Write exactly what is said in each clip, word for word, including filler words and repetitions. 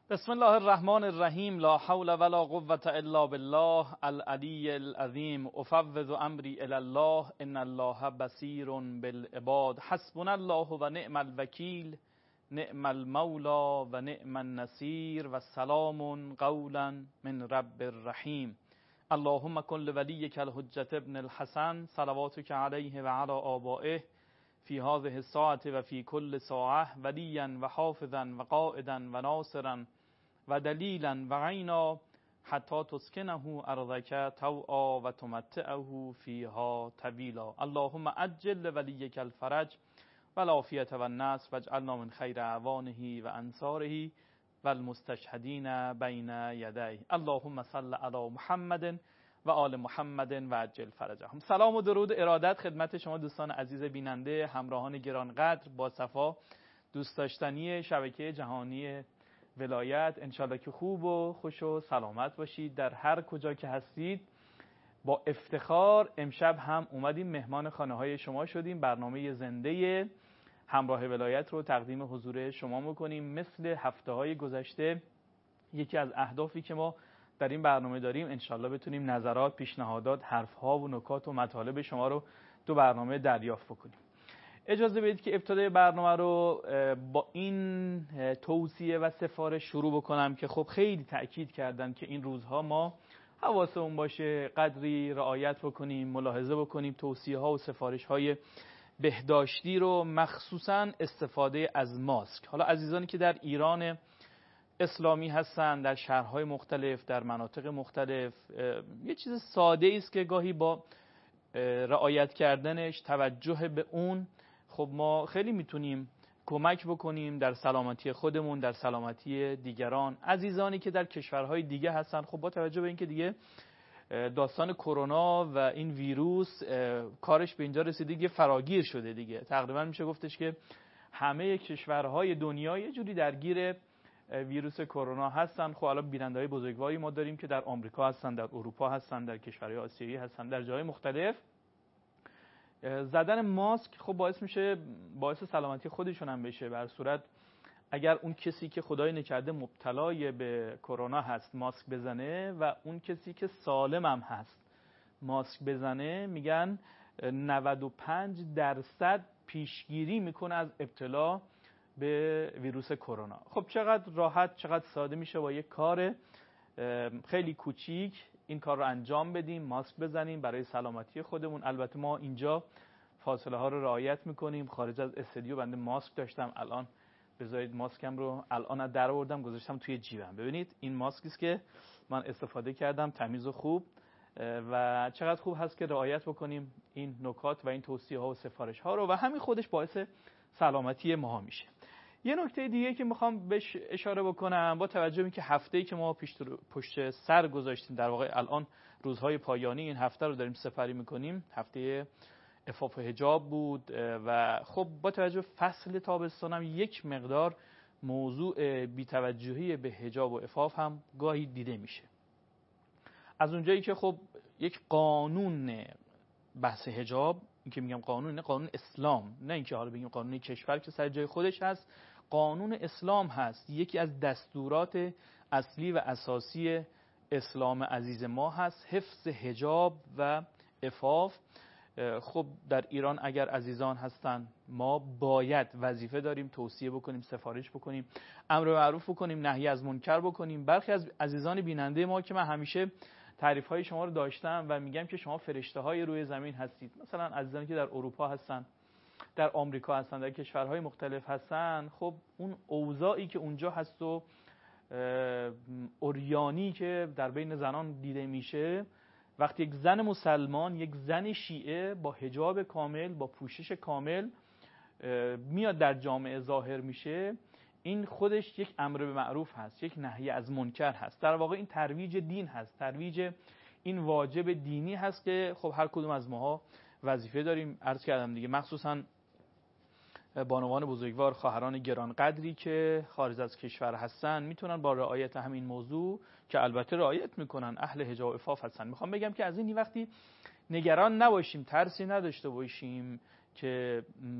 بسم الله الرحمن الرحیم. لا حول ولا قوة الا بالله العلی العظیم. افوض امری الی الله ان الله بصیر بالعباد. حسبنا الله و نعم الوکیل، نعم المولا و نعم النصیر و سلام قولا من رب الرحیم. اللهم کن لولیک الحجة ابن الحسن صلواتک علیه و علی آبائه فی هذه الساعة و فی کل ساعة ولیا و حافظا و قائدا و ناصرا و دلیلا و عینا حتی تسکنه ارضک طوعا و تمتعه فیها طویلا. اللهم عجل لولیک الفرج و العافیة و النصر واجعلنا من خیر اعوانه و انصاره و المستشهدین بین یدیه. اللهم صل علی محمد و آل محمد و عجل فرجهم. سلام و درود و ارادت خدمت شما دوستان عزیز بیننده، همراهان گرانقدر با صفا، دوست داشتنی شبکه جهانی ولایت. انشالله که خوب و خوش و سلامت باشید در هر کجا که هستید. با افتخار امشب هم اومدیم مهمان خانه های شما شدیم. برنامه زنده همراه ولایت رو تقدیم حضور شما میکنیم. مثل هفته های گذشته یکی از اهدافی که ما در این برنامه داریم انشالله بتونیم نظرات، پیشنهادات، حرفها و نکات و مطالب شما رو تو برنامه دریافت بکنیم. اجازه بدید که ابتدای برنامه رو با این توصیه و سفارش شروع بکنم که خب خیلی تأکید کردن که این روزها ما حواسمون باشه، قدری رعایت بکنیم، ملاحظه بکنیم توصیه ها و سفارش های بهداشتی رو، مخصوصا استفاده از ماسک. حالا عزیزانی که در ایران اسلامی هستن، در شهرهای مختلف، در مناطق مختلف، یه چیز ساده است که گاهی با رعایت کردنش، توجه به اون، خب ما خیلی میتونیم کمک بکنیم در سلامتی خودمون، در سلامتی دیگران. عزیزانی که در کشورهای دیگه هستن، خب با توجه به اینکه دیگه داستان کرونا و این ویروس کارش به اینجا رسیده دیگه فراگیر شده دیگه، تقریبا میشه گفتش که همه کشورهای دنیا یه جوری درگیر ویروس کرونا هستن. خب الان بیننده‌های بزرگواری ما داریم که در آمریکا هستن، در اروپا هستن، در کشورهای آسیایی هستن، در جاهای مختلف. زدن ماسک خب باعث میشه باعث سلامتی خودشون هم بشه. بر صورت اگر اون کسی که خدای نکرده مبتلای به کرونا هست ماسک بزنه و اون کسی که سالم هم هست ماسک بزنه، میگن نود و پنج درصد پیشگیری میکنه از ابتلا به ویروس کرونا. خب چقدر راحت، چقدر ساده میشه با یک کار خیلی کوچیک این کار رو انجام بدیم، ماسک بزنیم برای سلامتی خودمون. البته ما اینجا فاصله ها رو رعایت میکنیم. خارج از استودیو بنده ماسک داشتم، الان بذارید ماسکم رو الان از در آوردم گذاشتم توی جیبم. ببینید این ماسکی است که من استفاده کردم، تمیز و خوب، و چقدر خوب هست که رعایت بکنیم این نکات و این توصیه ها و سفارش ها رو، و همین خودش باعث سلامتی ما میشه. یه نکته دیگه که میخوام بهش اشاره بکنم، با توجه به اینکه هفته‌ای که ما پشت سر گذاشتیم، در واقع الان روزهای پایانی این هفته رو داریم سپری میکنیم، هفته عفاف و حجاب بود، و خب با توجه به فصل تابستان هم یک مقدار موضوع بی‌توجهی به حجاب و عفاف هم گاهی دیده میشه. از اونجایی که خب یک قانون بحث حجاب، این که میگم قانون نه قانون اسلام، نه اینکه حالا بگیم قانون کشور که سر جای خودش هست، قانون اسلام هست. یکی از دستورات اصلی و اساسی اسلام عزیز ما هست حفظ حجاب و عفاف. خب در ایران اگر عزیزان هستن، ما باید وظیفه داریم توصیه بکنیم، سفارش بکنیم، امر به معروف بکنیم، نهی از منکر بکنیم. برخی از عزیزان بیننده ما که من همیشه تعریف های شما رو داشتم و میگم که شما فرشته های روی زمین هستید، مثلا عزیزانی که در اروپا هستن، در آمریکا هستن، در کشورهای مختلف هستن، خب اون اوضاعی که اونجا هست و اوریانی که در بین زنان دیده میشه، وقتی یک زن مسلمان، یک زن شیعه با حجاب کامل، با پوشش کامل میاد در جامعه ظاهر میشه، این خودش یک امر به معروف هست، یک نهی از منکر هست. در واقع این ترویج دین هست، ترویج این واجب دینی هست که خب هر کدوم از ماها وظیفه داریم. عرض کردم دیگه، مخصوصا بانوان بزرگوار، خواهران گرانقدری که خارج از کشور هستن، میتونن با رعایت همین موضوع که البته رعایت میکنن، اهل حجاب و عفاف هستن. میخوام بگم که از این وقتی نگران نباشیم، ترسی نداشته باشیم که حالا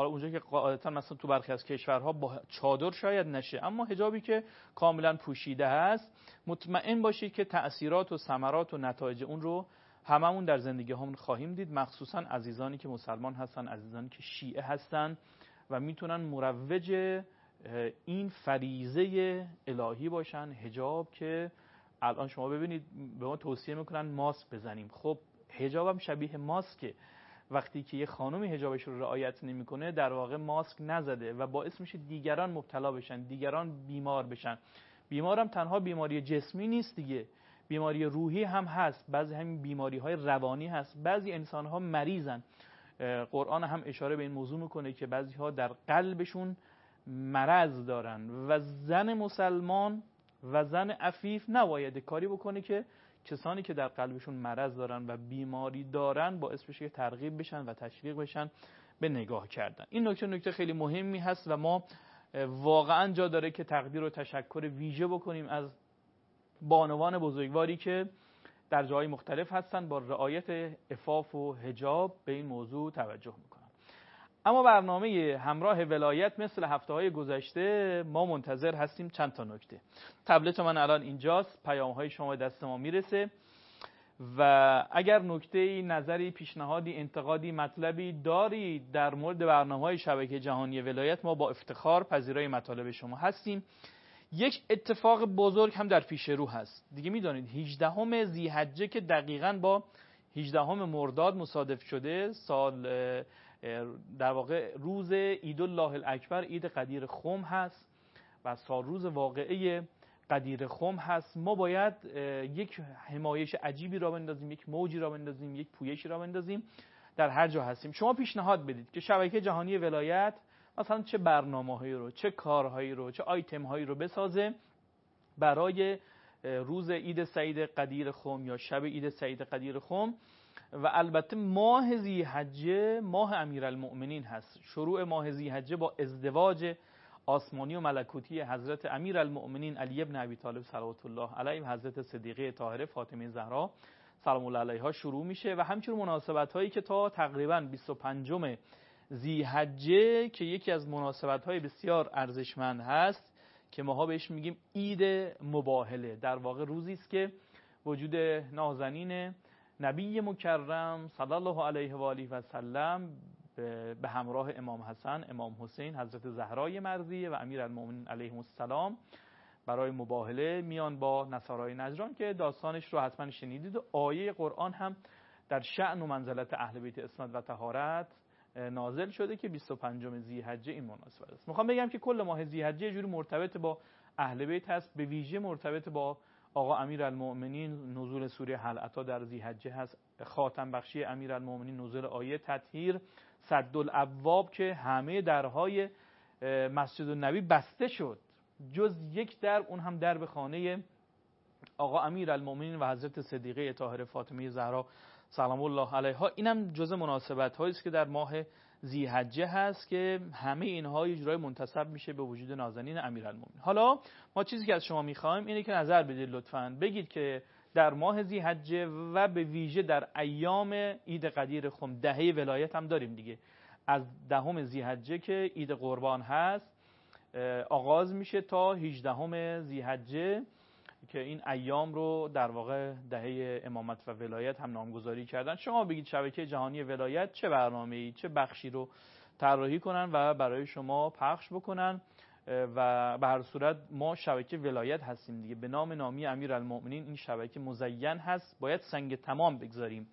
حالا اونجا که قاعدتا مثلا تو برخی از کشورها با چادر شاید نشه، اما حجابی که کاملا پوشیده هست، مطمئن باشید که تأثیرات و ثمرات و نتایج اون رو هممون در زندگی همون خواهیم دید، مخصوصا عزیزانی که مسلمان هستن، عزیزانی که شیعه هستن و میتونن مروج این فریضه الهی باشن. حجاب که الان شما ببینید به ما توصیه میکنن ماسک بزنیم. خب حجاب هم شبیه ماسکه. وقتی که یه خانومی حجابش رو رعایت نمیکنه در واقع ماسک نزده و باعث میشه دیگران مبتلا بشن، دیگران بیمار بشن. بیمار هم تنها بیماری جسمی نیست دیگه، بیماری روحی هم هست، بعضی همین بیماری های روانی هست، بعضی انسان ها مریضن. قرآن هم اشاره به این موضوع میکنه که بعضی ها در قلبشون مرض دارن و زن مسلمان و زن عفیف نباید کاری بکنه که کسانی که در قلبشون مرض دارن و بیماری دارن باعث بشه که ترغیب بشن و تشویق بشن به نگاه کردن. این نکته نکته خیلی مهمی هست و ما واقعا جا داره که تقدیر و تشکر ویژه بکنیم از بانوان بزرگواری که در جاهای مختلف هستن با رعایت عفاف و حجاب به این موضوع توجه میکنن. اما برنامه همراه ولایت مثل هفته های گذشته ما منتظر هستیم چند تا نکته. تبلت من الان اینجاست، پیام های شما دست ما میرسه و اگر نکته، نظری، پیشنهادی، انتقادی، مطلبی دارید در مورد برنامه های شبکه جهانی ولایت، ما با افتخار پذیرای مطالب شما هستیم. یک اتفاق بزرگ هم در پیش رو هست دیگه، میدانید هجدهم ذی‌حجه که دقیقاً با هجدهم مرداد مصادف شده، سال در واقع روز عید الله الاکبر، عید قدیر خم هست و سال روز واقعه قدیر خم هست. ما باید یک حمایش عجیبی را بندازیم، یک موجی را بندازیم، یک پویشی را بندازیم در هر جا هستیم. شما پیشنهاد بدید که شبکه جهانی ولایت مثلا چه برنامه‌هایی رو، چه کارهایی رو، چه آیتم‌هایی رو بسازه برای روز عید سعید قدیر خم یا شب عید سعید قدیر خم. و البته ماه ذی‌حجه ماه امیرالمؤمنین هست. شروع ماه ذی‌حجه با ازدواج آسمانی و ملکوتی حضرت امیرالمؤمنین علی ابن ابی طالب صلوات الله علیه و حضرت صدیقه طاهره فاطمه زهرا سلام الله علیها شروع میشه و همچنین مناسبت هایی که تا تقریبا بیست و پنجم ذی‌حجه که یکی از مناسبت های بسیار ارزشمند هست که ماها بهش میگیم عید مباهله، در واقع روزی است که وجود نازنین نبی مکرم صلی الله علیه و آله و سلم به همراه امام حسن، امام حسین، حضرت زهرای مرضیه و امیرالمؤمنین علیهم السلام برای مباهله میان با نصارای نجران که داستانش رو حتما شنیدید و آیه قرآن هم در شأن و منزلت اهل بیت عصمت و طهارت نازل شده که بیست و پنجم ذی‌حجه این مناسبت است. میخوام بگم که کل ماه ذی‌حجه یه جوری مرتبط با اهل بیت هست، به ویژه مرتبط با آقا امیرالمؤمنین. نزول سوره هل اتی در ذی‌حجه هست، خاتم بخشی امیرالمؤمنین، نزول آیه تطهیر، سد الابواب که همه درهای مسجد النبی بسته شد جز یک در، اون هم در به خانه آقا امیرالمؤمنین و حضرت صدیقه طاهره فاطمه زهرا سلام الله علیها. اینم جزء مناسبت هایی است که در ماه ذی‌حجه هست که همه اینها یه جورایی منتسب میشه به وجود نازنین امیرالمؤمنین. حالا ما چیزی که از شما میخوایم اینه که نظر بدید، لطفاً بگید که در ماه ذی‌حجه و به ویژه در ایام عید قدیر خم، دهه ولایت هم داریم دیگه، از دهم ذی‌حجه که عید قربان هست آغاز میشه تا هجدهم ذی‌حجه که این ایام رو در واقع دهه امامت و ولایت هم نامگذاری کردن. شما بگید شبکه جهانی ولایت چه برنامه‌ای، چه بخشی رو طراحی کنن و برای شما پخش بکنن و به هر صورت ما شبکه ولایت هستیم دیگه، به نام نامی امیرالمؤمنین این شبکه مزین هست، باید سنگ تمام بگذاریم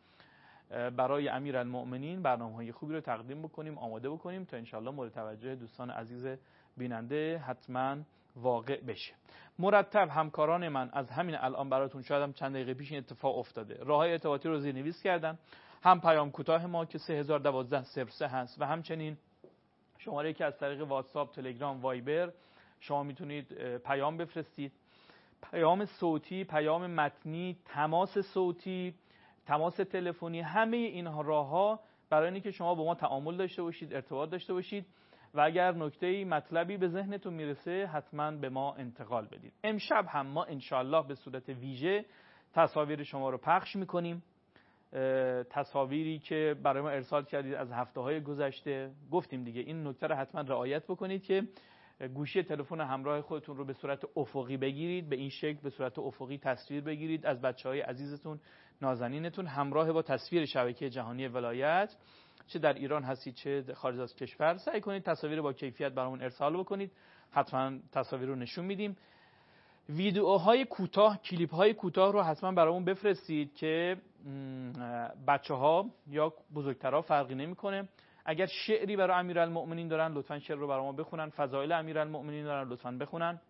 برای امیرالمؤمنین، برنامه‌های خوبی رو تقدیم بکنیم، آماده بکنیم تا انشالله مورد توجه دوستان عزیز بیننده حتما واقع بشه. مرتب همکاران من از همین الان براتون، شاید هم چند دقیقه پیش این اتفاق افتاده، راههای ارتباطی رو زیرنویس کردن، هم پیام کوتاه ما که سه هزار و دوازده صفر سه هست و همچنین شماره که از طریق واتساپ، تلگرام، وایبر شما میتونید پیام بفرستید، پیام صوتی، پیام متنی، تماس صوتی، تماس تلفنی، همه این راهها برای اینکه شما با ما تعامل داشته باشید، ارتباط داشته باشید و اگر نکته‌ای مطلبی به ذهنتون میرسه حتما به ما انتقال بدید. امشب هم ما انشالله به صورت ویژه تصاویر شما رو پخش میکنیم تصاویری که برای ما ارسال کردید از هفته‌های گذشته. گفتیم دیگه این نکته رو حتما رعایت بکنید که گوشی تلفن همراه خودتون رو به صورت افقی بگیرید، به این شکل به صورت افقی تصویر بگیرید از بچه‌های عزیزتون، نازنینتون، همراه با تصویر شبکه جهانی ولایت، چه در ایران هستید چه خارج از کشور. سعی کنید تصاویر با کیفیت برامون ارسال بکنید، حتما تصاویر رو نشون میدیم. ویدیوهای کوتاه، کلیپ‌های کوتاه رو حتما برامون بفرستید که بچه‌ها یا بزرگترها فرقی نمی‌کنه. اگر شعری برای امیرالمؤمنین دارن لطفاً شعر رو برام بخونن، فضایل امیرالمؤمنین دارن لطفاً بخونن،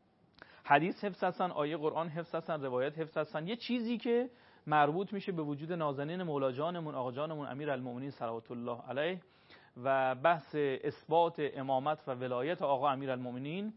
حدیث حفظ هستن، آیه قرآن حفظ هستن، روایت حفظ هستن، یه چیزی که مربوط میشه به وجود نازنین مولا جانمون آقا جانمون امیرالمؤمنین صلوات الله علیه و بحث اثبات امامت و ولایت آقا امیرالمؤمنین.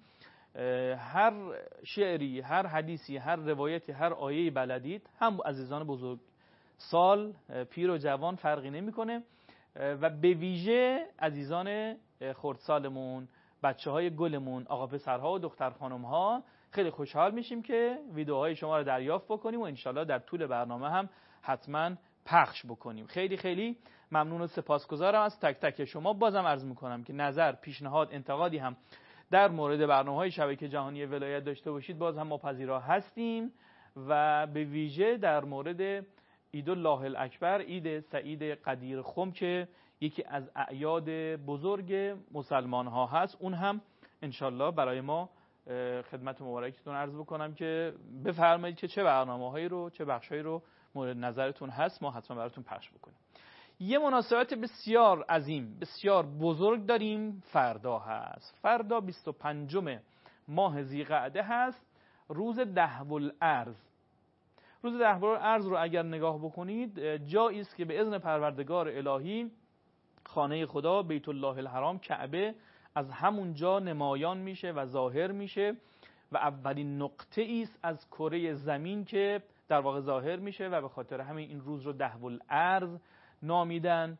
هر شعری، هر حدیثی، هر روایتی، هر آیه‌ای بلدید، هم عزیزان بزرگ سال، پیر و جوان فرقی نمیکنه و به ویژه عزیزان خردسالمون، بچه‌های گلمون، آقا پسرها و دختر خانم‌ها خیلی خوشحال میشیم که ویدیوهای شما رو دریافت بکنیم و انشالله در طول برنامه هم حتما پخش بکنیم. خیلی خیلی ممنون و سپاسگزارم از تک تک شما. بازم عرض میکنم که نظر، پیشنهاد، انتقادی هم در مورد برنامه‌های شبکه جهانی ولایت داشته باشید باز هم ما پذیرا هستیم و به ویژه در مورد عید الله الاکبر، عید سعید قدیر خم که یکی از اعیاد بزرگ مسلمان ها هست، اون هم انشالله برای ما خدمت مبارکتون عرض بکنم که بفرمایید که چه برنامه‌هایی رو، چه بخشایی رو مورد نظرتون هست ما حتما براتون پخش بکنیم. یه مناسبت بسیار عظیم، بسیار بزرگ داریم، فردا هست. فردا بیست و پنجم ماه ذی‌قعده هست، روز دهو الارض. روز دهو الارض رو اگر نگاه بکنید جایی است که به اذن پروردگار الهی خانه خدا، بیت الله الحرام، کعبه از همونجا نمایان میشه و ظاهر میشه و اولین نقطه است از کره زمین که در واقع ظاهر میشه و به خاطر همین این روز رو دهو الارض نامیدن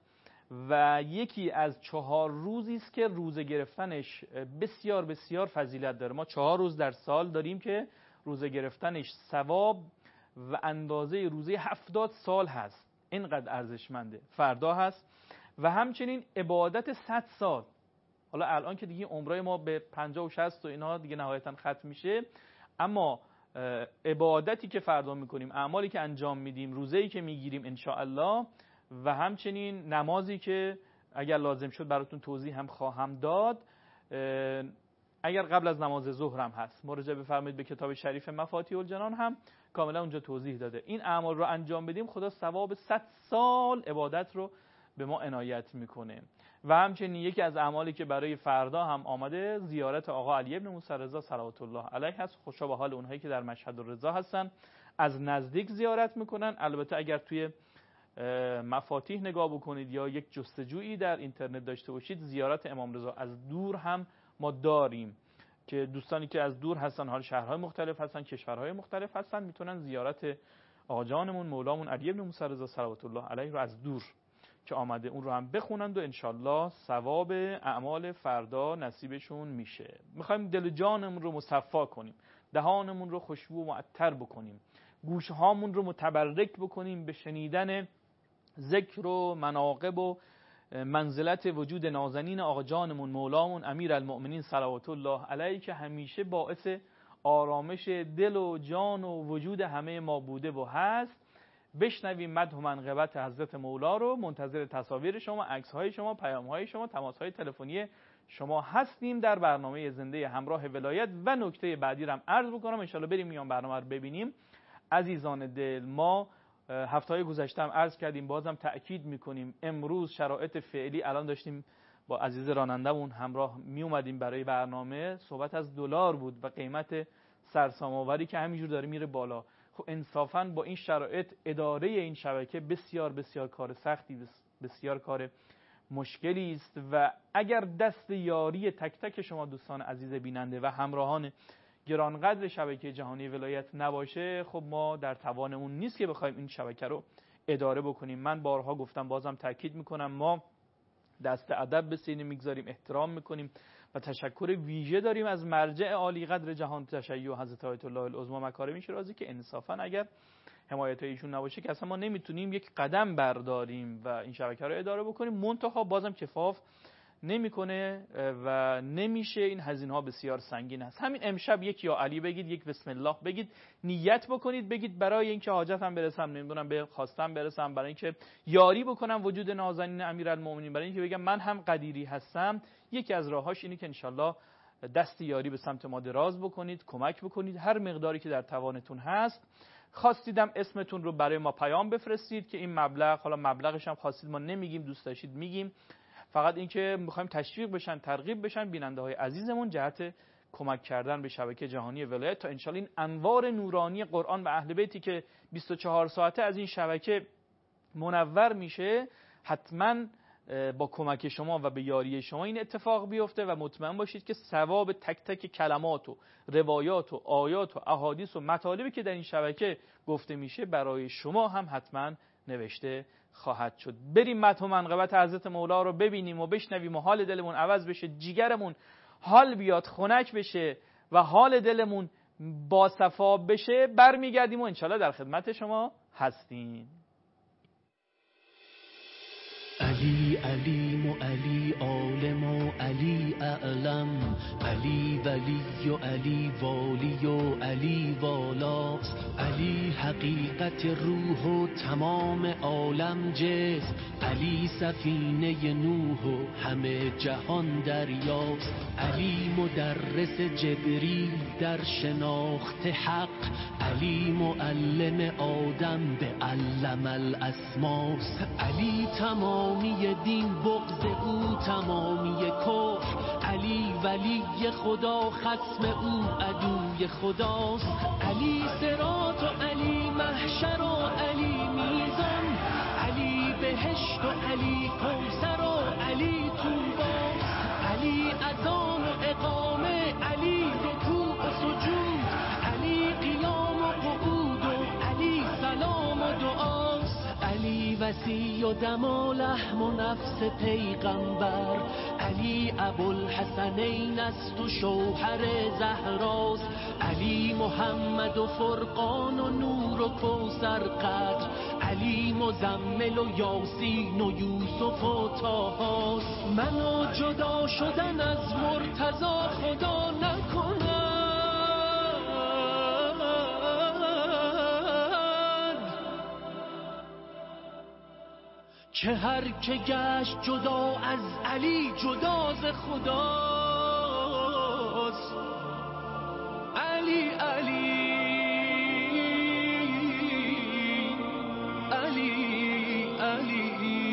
و یکی از چهار روزی است که روزه گرفتنش بسیار بسیار فضیلت داره. ما چهار روز در سال داریم که روزه گرفتنش ثواب و اندازه روزه هفتاد سال هست، اینقدر ارزشمنده. فردا هست و همچنین عبادت صد سال. حالا الان که دیگه عمرای ما به پنجاه و شصت و اینها دیگه نهایتا ختم میشه، اما عبادتی که فردا میکنیم، اعمالی که انجام میدیم، روزه‌ای که میگیریم ان شاء الله و همچنین نمازی که اگر لازم شد براتون توضیح هم خواهم داد، اگر قبل از نماز ظهر هم هست مراجعه بفرمایید به کتاب شریف مفاتیح الجنان، هم کاملا اونجا توضیح داده. این اعمال رو انجام بدیم خدا ثواب صد سال عبادت رو به ما عنایت میکنه. و همچنین یکی از اعمالی که برای فردا هم آمده زیارت آقا علی بن موسی رضا صلوات الله علیه هست. خوشا به حال اونهایی که در مشهد الرضا هستن، از نزدیک زیارت میکنن. البته اگر توی مفاتیح نگاه بکنید یا یک جستجویی در اینترنت داشته باشید، زیارت امام رضا از دور هم ما داریم که دوستانی که از دور هستن، حال شهرهای مختلف هستن، کشورهای مختلف هستن، میتونن زیارت آقا جانمون مولامون علی بن موسی رضا صلوات الله علیه رو از دور که آمده اون رو هم بخونند و انشالله ثواب اعمال فردا نصیبشون میشه. میخوایم دل جانمون رو مصفا کنیم، دهانمون رو خوشبو و معطر بکنیم، گوشهامون رو متبرک بکنیم به شنیدن ذکر و مناقب و منزلت وجود نازنین آقا جانمون مولامون امیرالمؤمنین صلوات الله علیه که همیشه باعث آرامش دل و جان و وجود همه ما بوده و هست. بشنویم مدح و منقبت حضرت مولا رو. منتظر تصاویر شما، عکس‌های شما، پیام‌های شما، تماس‌های تلفنی شما هستیم در برنامه زنده همراه ولایت. و نکته بعدی رو هم عرض بکنم، ان شاءالله بریم میان برنامه رو ببینیم. عزیزان دل، ما هفته‌های گذشته هم عرض کردیم، بازم تأکید میکنیم، امروز شرایط فعلی، الان داشتیم با عزیز رانندمون همراه می اومدیم برای برنامه، صحبت از دلار بود و قیمت سرسام‌آوری که همینجور داره میره بالا. خب انصافاً با این شرایط اداره این شبکه بسیار بسیار کار سختی، بسیار کار مشکلی است و اگر دست یاری تک تک شما دوستان عزیز بیننده و همراهان گرانقدر شبکه جهانی ولایت نباشه، خب ما در توانمون نیست که بخوایم این شبکه رو اداره بکنیم. من بارها گفتم، بازم تاکید میکنم، ما دست ادب به سینه میگذاریم، احترام میکنیم و تشکر ویژه داریم از مرجع عالی قدر جهان تشیع حضرت آیت الله العظما مکارم شیرازی که انصافا اگر حمایت ایشون نباشه که اصلا ما نمیتونیم یک قدم برداریم و این شبکه رو اداره بکنیم. منتها بازم کفاف نمیکنه و نمیشه، این هزینه ها بسیار سنگین است. همین امشب یک یا علی بگید، یک بسم الله بگید، نیت بکنید، بگید برای اینکه حاجتم برسم، نمیدونم به خواستم برسم، برای اینکه یاری بکنم وجود نازنین امیرالمومنین، برای اینکه بگم من هم قدیری هستم. یکی از راهاش اینه که انشالله دست یاری به سمت ما دراز بکنید، کمک بکنید هر مقداری که در توانتون هست. خواستیدم اسمتون رو برای ما پیام بفرستید که این مبلغ، حالا مبلغش هم خواستید ما نمیگیم، دوست داشتید میگیم، فقط اینکه میخوایم تشویق بشن، ترغیب بشن بیننده های عزیزمون جهت کمک کردن به شبکه جهانی ولایت تا انشالله این انوار نورانی قرآن و اهل بیتی که بیست و چهار ساعته از این شبکه منور میشه، حتما با کمک شما و به یاری شما این اتفاق بیفته و مطمئن باشید که ثواب تک تک کلمات و روایات و آیات و احادیث و مطالبی که در این شبکه گفته میشه برای شما هم حتما نوشته خواهد شد. بریم مدح و منقبت حضرت مولا رو ببینیم و بشنویم و حال دلمون عوض بشه، جیگرمون حال بیاد، خنک بشه و حال دلمون با صفا بشه. برمیگردیم و انشالله در خدمت شما هستیم. علی علیم و علی عالم و علی اعلم، علی ولی و علی والی و علی والاست، علی حقیقت روح و تمام عالم جسم، علی سفینه نوح و همه جهان دریاست، علی مدرس جبریل در شناخت حق، علی معلم آدم به علم الاسماست، علی تمام تمامی دین بغض او تمامی کفر، علی ولی خدا خصم او عدوی خداست، علی صراط و علی محشر و علی میزان، علی بهشت و علی کوثر و علی طوباست، علی اذان و اقامه، علی رکوع و سجود، علی قیام و قعود و علی سلام و دعاست، علی وسیع و دم و لحم و نفس پیغمبر، علی ابوالحسنین است و شوهر زهراست، علی محمد و فرقان و نور و کوثر قدر، علی مزمل و یاسین و یوسف و طاهاست، منو جدا شدن از مرتضی خدا نکنه، که هر که گشت جدا از علی جدا ز خداست، علی علی علی علی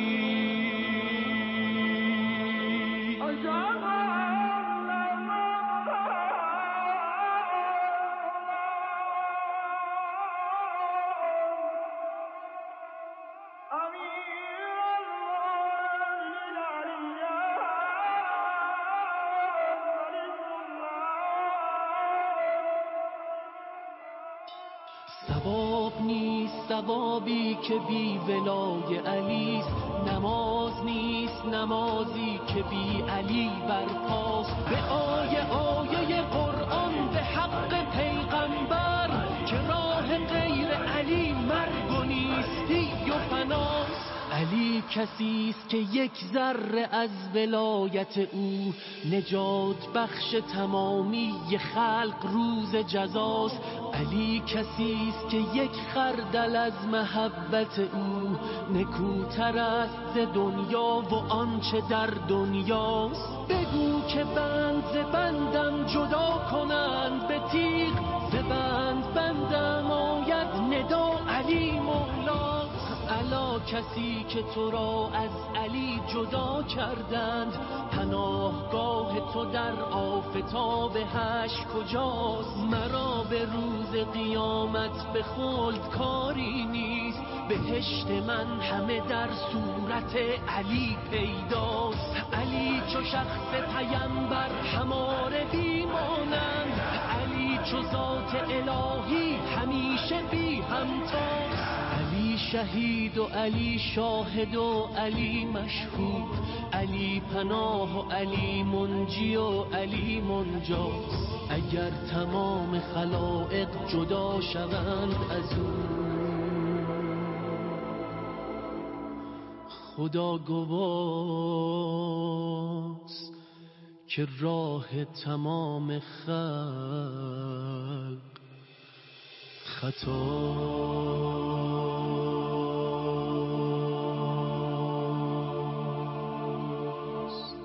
ثواب نیست ثوابی که بی ولای علیست، نماز نیست نمازی که بی علی برپاست، به آیه آیه قرآن به حق پیغمبر، که راه غیر علی مرگ و نیستی و فناست، علی کسی است که یک ذره از ولایت او، نجات بخش تمامی خلق روز جزاست، علی کسی است که یک خردل از محبت او، نکوتر است ز دنیا و آنچه در دنیاست، بگو که بند ز بندم جدا کنند به تیغ، ز بند بندم آید ندا علی مولاست، الا کسی که تو را از علی جدا کردند، پناهگاه تو در آفتاب حشر کجاست، مرا به روز قیامت به خلد کاری نیست، بهشت من همه در صورت علی پیداست، علی چو شخص پیمبر هماره بیمانند، علی چو ذات الهی همیشه بی همتاست، علی شهید و علی شاهد و علی مشهود، علی پناه و علی منجی و علی منجاست، اگر تمام خلائق جدا شوند از او، خدا گواست که راه تمام خلق خطاست.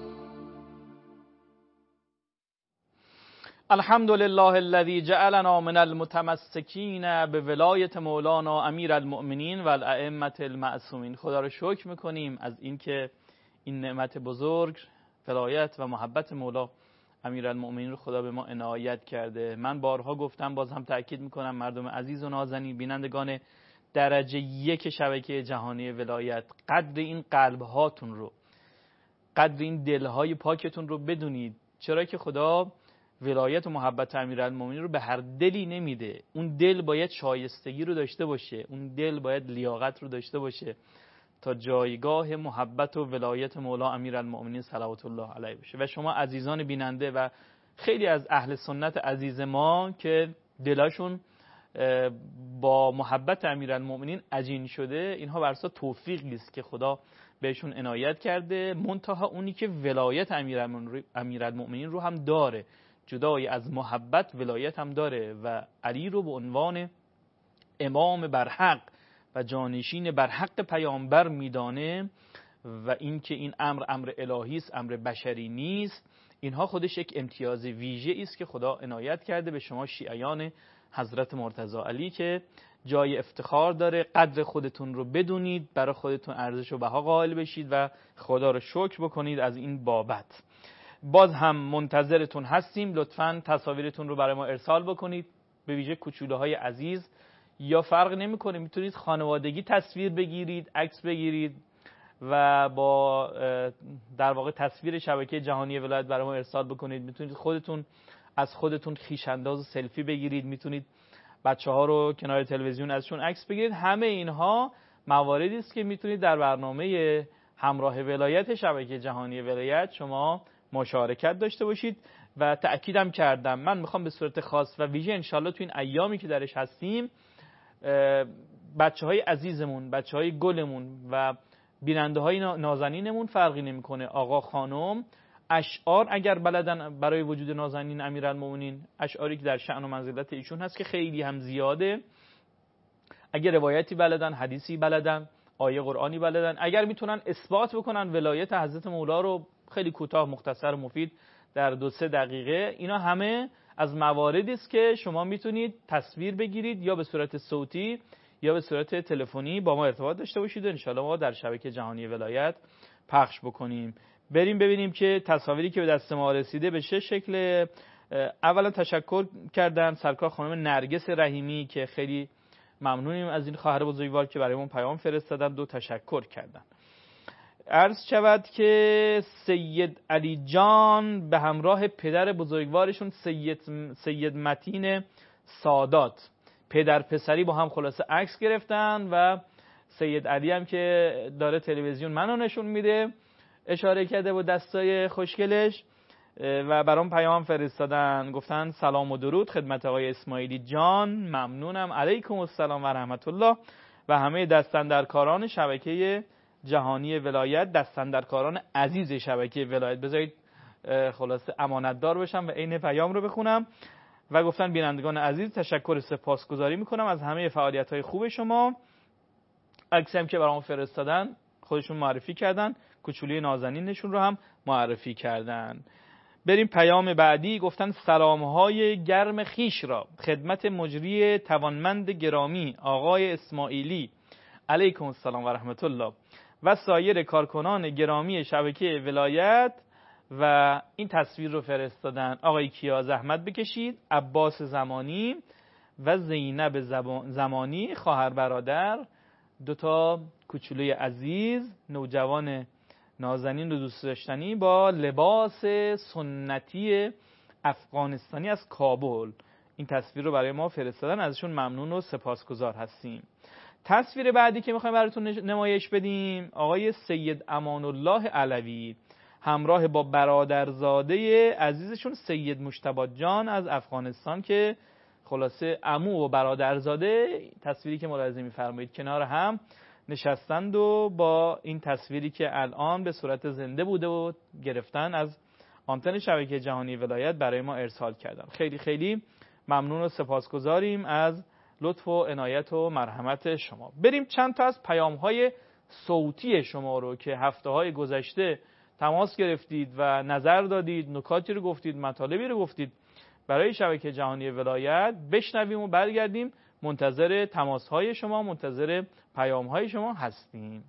الحمد لله الذي جعلنا من المتمسکین به ولایت مولانا امیر المؤمنین و الائمه المعصومین. خدا رو شکر میکنیم از اینکه این نعمت بزرگ ولایت و محبت مولا امیر المؤمنین رو خدا به ما عنایت کرده. من بارها گفتم، باز هم تأکید میکنم، مردم عزیز و نازنین بینندگان درجه یک شبکه جهانی ولایت، قدر این قلب هاتون رو، قدر این دلهای پاکتون رو بدونید. چرا که خدا ولایت و محبت امیرالمومنین رو به هر دلی نمیده. اون دل باید شایستگی رو داشته باشه، اون دل باید لیاقت رو داشته باشه تا جایگاه محبت و ولایت مولا امیرالمومنین صلوات الله علیه بشه. و شما عزیزان بیننده و خیلی از اهل سنت عزیز ما که دلاشون با محبت امیرالمومنین عجین شده، اینها بر اساس توفیقی است که خدا بهشون عنایت کرده. منتها اونی که ولایت امیرالمومنین رو هم داره، جدای از محبت ولایت هم داره و علی رو به عنوان امام برحق و جانشین برحق پیامبر میدانه و اینکه این امر امر الهی است، امر بشری نیست. اینها خودش یک امتیاز ویژه است که خدا عنایت کرده به شما شیعیان حضرت مرتضی علی که جای افتخار داره. قدر خودتون رو بدونید، برای خودتون ارزش و بها قائل بشید و خدا رو شکر بکنید از این بابت. باز هم منتظرتون هستیم، لطفاً تصاویرتون رو برای ما ارسال بکنید، به ویژه کوچولوهای عزیز. یا فرق نمیکنه، میتونید خانوادگی تصویر بگیرید، عکس بگیرید و با در واقع تصویر شبکه جهانی ولایت برای ما ارسال بکنید. میتونید خودتون از خودتون خویش انداز و سلفی بگیرید، میتونید بچه ها رو کنار تلویزیون ازشون عکس بگیرید. همه اینها مواردی است که میتونید در برنامه همراه ولایت شبکه جهانی ولایت شما مشارکت داشته باشید. و تأکیدم کردم، من میخوام به صورت خاص و ویژه انشالله تو این ایامی که درش هستیم بچه های عزیزمون، بچه های گلمون و بیننده های نازنینمون فرقی نمیکنه، آقا خانم، اشعار اگر بلدن برای وجود نازنین امیرالمومنین، اشعاری که در شأن و منزلت ایشون هست که خیلی هم زیاده، اگر روایتی بلدن، حدیثی بلدن، آیه قرآنی بلدن، اگر میتونن اثبات بکنن ولایت حضرت مولا رو خیلی کوتاه، مختصر و مفید در دو سه دقیقه، اینا همه از مواردی است که شما میتونید تصویر بگیرید یا به صورت صوتی یا به صورت تلفنی با ما ارتباط داشته باشید و انشالله ما در شبکه جهانی ولایت پخش بکنیم. بریم ببینیم که تصاویری که به دست ما رسیده به چه شکل. اولا تشکر کردن سرکار خانم نرگس رحیمی که خیلی ممنونیم از این خواهر بزرگوار که برای ما پیام فرستادن، دو تشکر کردن. عرض شود که سید علی جان به همراه پدر بزرگوارشون سید, سید متین سادات، پدر پسری با هم خلاصه عکس گرفتن و سید علی هم که داره تلویزیون منو نشون میده اشاره کرده با دستای خوشگلش و برام پیام فرستادن، گفتن سلام و درود خدمت آقای اسماعیلی جان، ممنونم، علیکم السلام و رحمت الله و همه دستاندرکاران شبکه جهانی ولایت، دستاندرکاران عزیز شبکه ولایت. بذارید خلاصه امانتدار بشم و عین پیام رو بخونم و گفتن بینندگان عزیز تشکر سپاسگزاری میکنم از همه فعالیت‌های خوب شما. عکسی هم که برام فرستادن خودشون معرفی کردن، کوچولوی نازنینشون رو هم معرفی کردن. بریم پیام بعدی. گفتن سلام‌های گرم خیش را خدمت مجری توانمند گرامی آقای اسماعیلی علیکم السلام و رحمت الله و سایر کارکنان گرامی شبکه ولایت و این تصویر رو فرستادن. آقای کیا زحمت بکشید، عباس زمانی و زینب زمانی خواهر برادر، دوتا کوچولوی عزیز نوجوان نازنین و دوست داشتنی با لباس سنتی افغانستانی از کابل، این تصویر رو برای ما فرستادن، ازشون ممنون و سپاسگزار هستیم. تصویر بعدی که میخوایم براتون نمایش بدیم آقای سید امان الله علوی همراه با برادرزاده عزیزشون سید مجتبی جان از افغانستان که خلاصه عمو و برادرزاده، تصویری که ملاحظه می‌فرمایید کنار هم نشستند و با این تصویری که الان به صورت زنده بوده و گرفتن از آنتن شبکه جهانی ولایت برای ما ارسال کردن. خیلی خیلی ممنون و سپاسگزاریم از لطف و عنایت و مرحمت شما. بریم چند تا از پیام‌های صوتی شما رو که هفته‌های گذشته تماس گرفتید و نظر دادید، نکاتی رو گفتید، مطالبی رو گفتید برای شبکه جهانی ولایت بشنویم و برگردیم. منتظر تماس‌های شما، منتظر پیام‌های شما هستیم.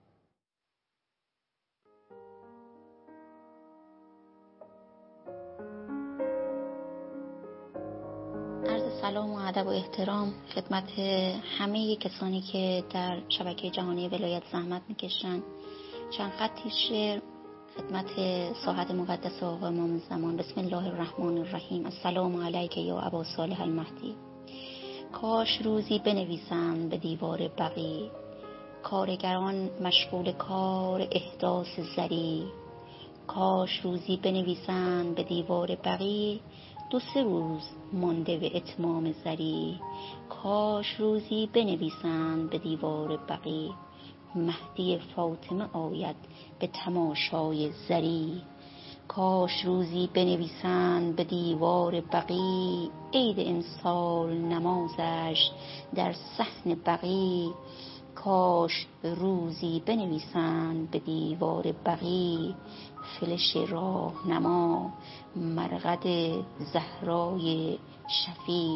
عرض سلام و ادب و احترام خدمت همه کسانی که در شبکه جهانی ولایت زحمت میکشن. چند خطی شعر خدمت ساحت مقدس آقا امام زمان. بسم الله الرحمن الرحیم. السلام علیک یا ابا صالح المهدی. کاش روزی بنویسند به دیوار بقی، کارگران مشغول کار احداث زری. کاش روزی بنویسند به دیوار بقی، دو سه روز مانده به اتمام زری. کاش روزی بنویسند به دیوار بقی، مهدی فاطمه آید به تماشای زری. کاش روزی بنویسند به دیوار بقی، عید امسال نمازش در صحن بقی. کاش روزی بنویسند به دیوار بقی، فلش راهنما مرقد زهرای شفیع.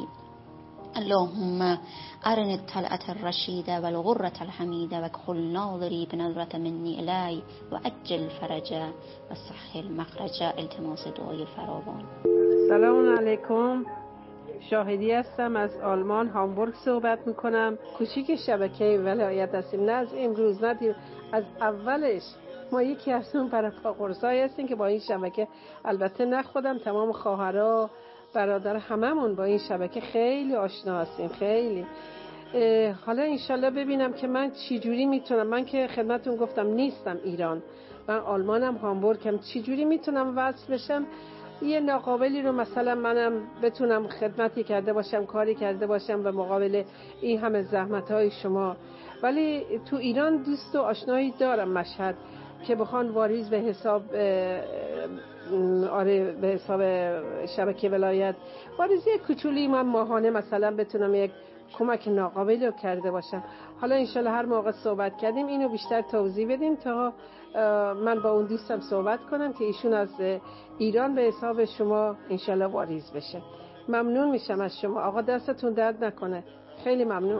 اللهم ارن الطلعة الرشیده و الغرة الحمیده و کل ناظری بنظرة منی الی و اجل فرجه و سهل مخرجه. التماس دعای فراوان. سلام علیکم. شاهدی هستم از آلمان هامبورگ صحبت میکنم. کوچیک شبکه ولایت هستیم، نه از امروز نه از اولش. ما یکی از اون پرپاقرصایی هستیم که با این شبکه، البته نه خودم، تمام خواهرها برادر هممون با این شبکه خیلی آشنا هستیم. خیلی حالا انشالله ببینم که من چی جوری میتونم، من که خدمتون گفتم نیستم ایران، من آلمانم هامبورگم، چی جوری میتونم وصل بشم یه ناقابلی رو مثلا منم بتونم خدمتی کرده باشم، کاری کرده باشم به مقابل این همه زحمت‌های شما. ولی تو ایران دوست و آشنایی دارم مشهد که بخوان واریز به حساب آره به حساب شبکه ولایت واریزی کوچولی من ماهانه مثلا بتونم یک کمک ناقابل رو کرده باشم. حالا انشالله هر موقع صحبت کردیم اینو بیشتر توضیح بدیم تا من با اون دوستم صحبت کنم که ایشون از ایران به حساب شما انشالله واریز بشه. ممنون میشم از شما آقا، دستتون درد نکنه. خیلی ممنون.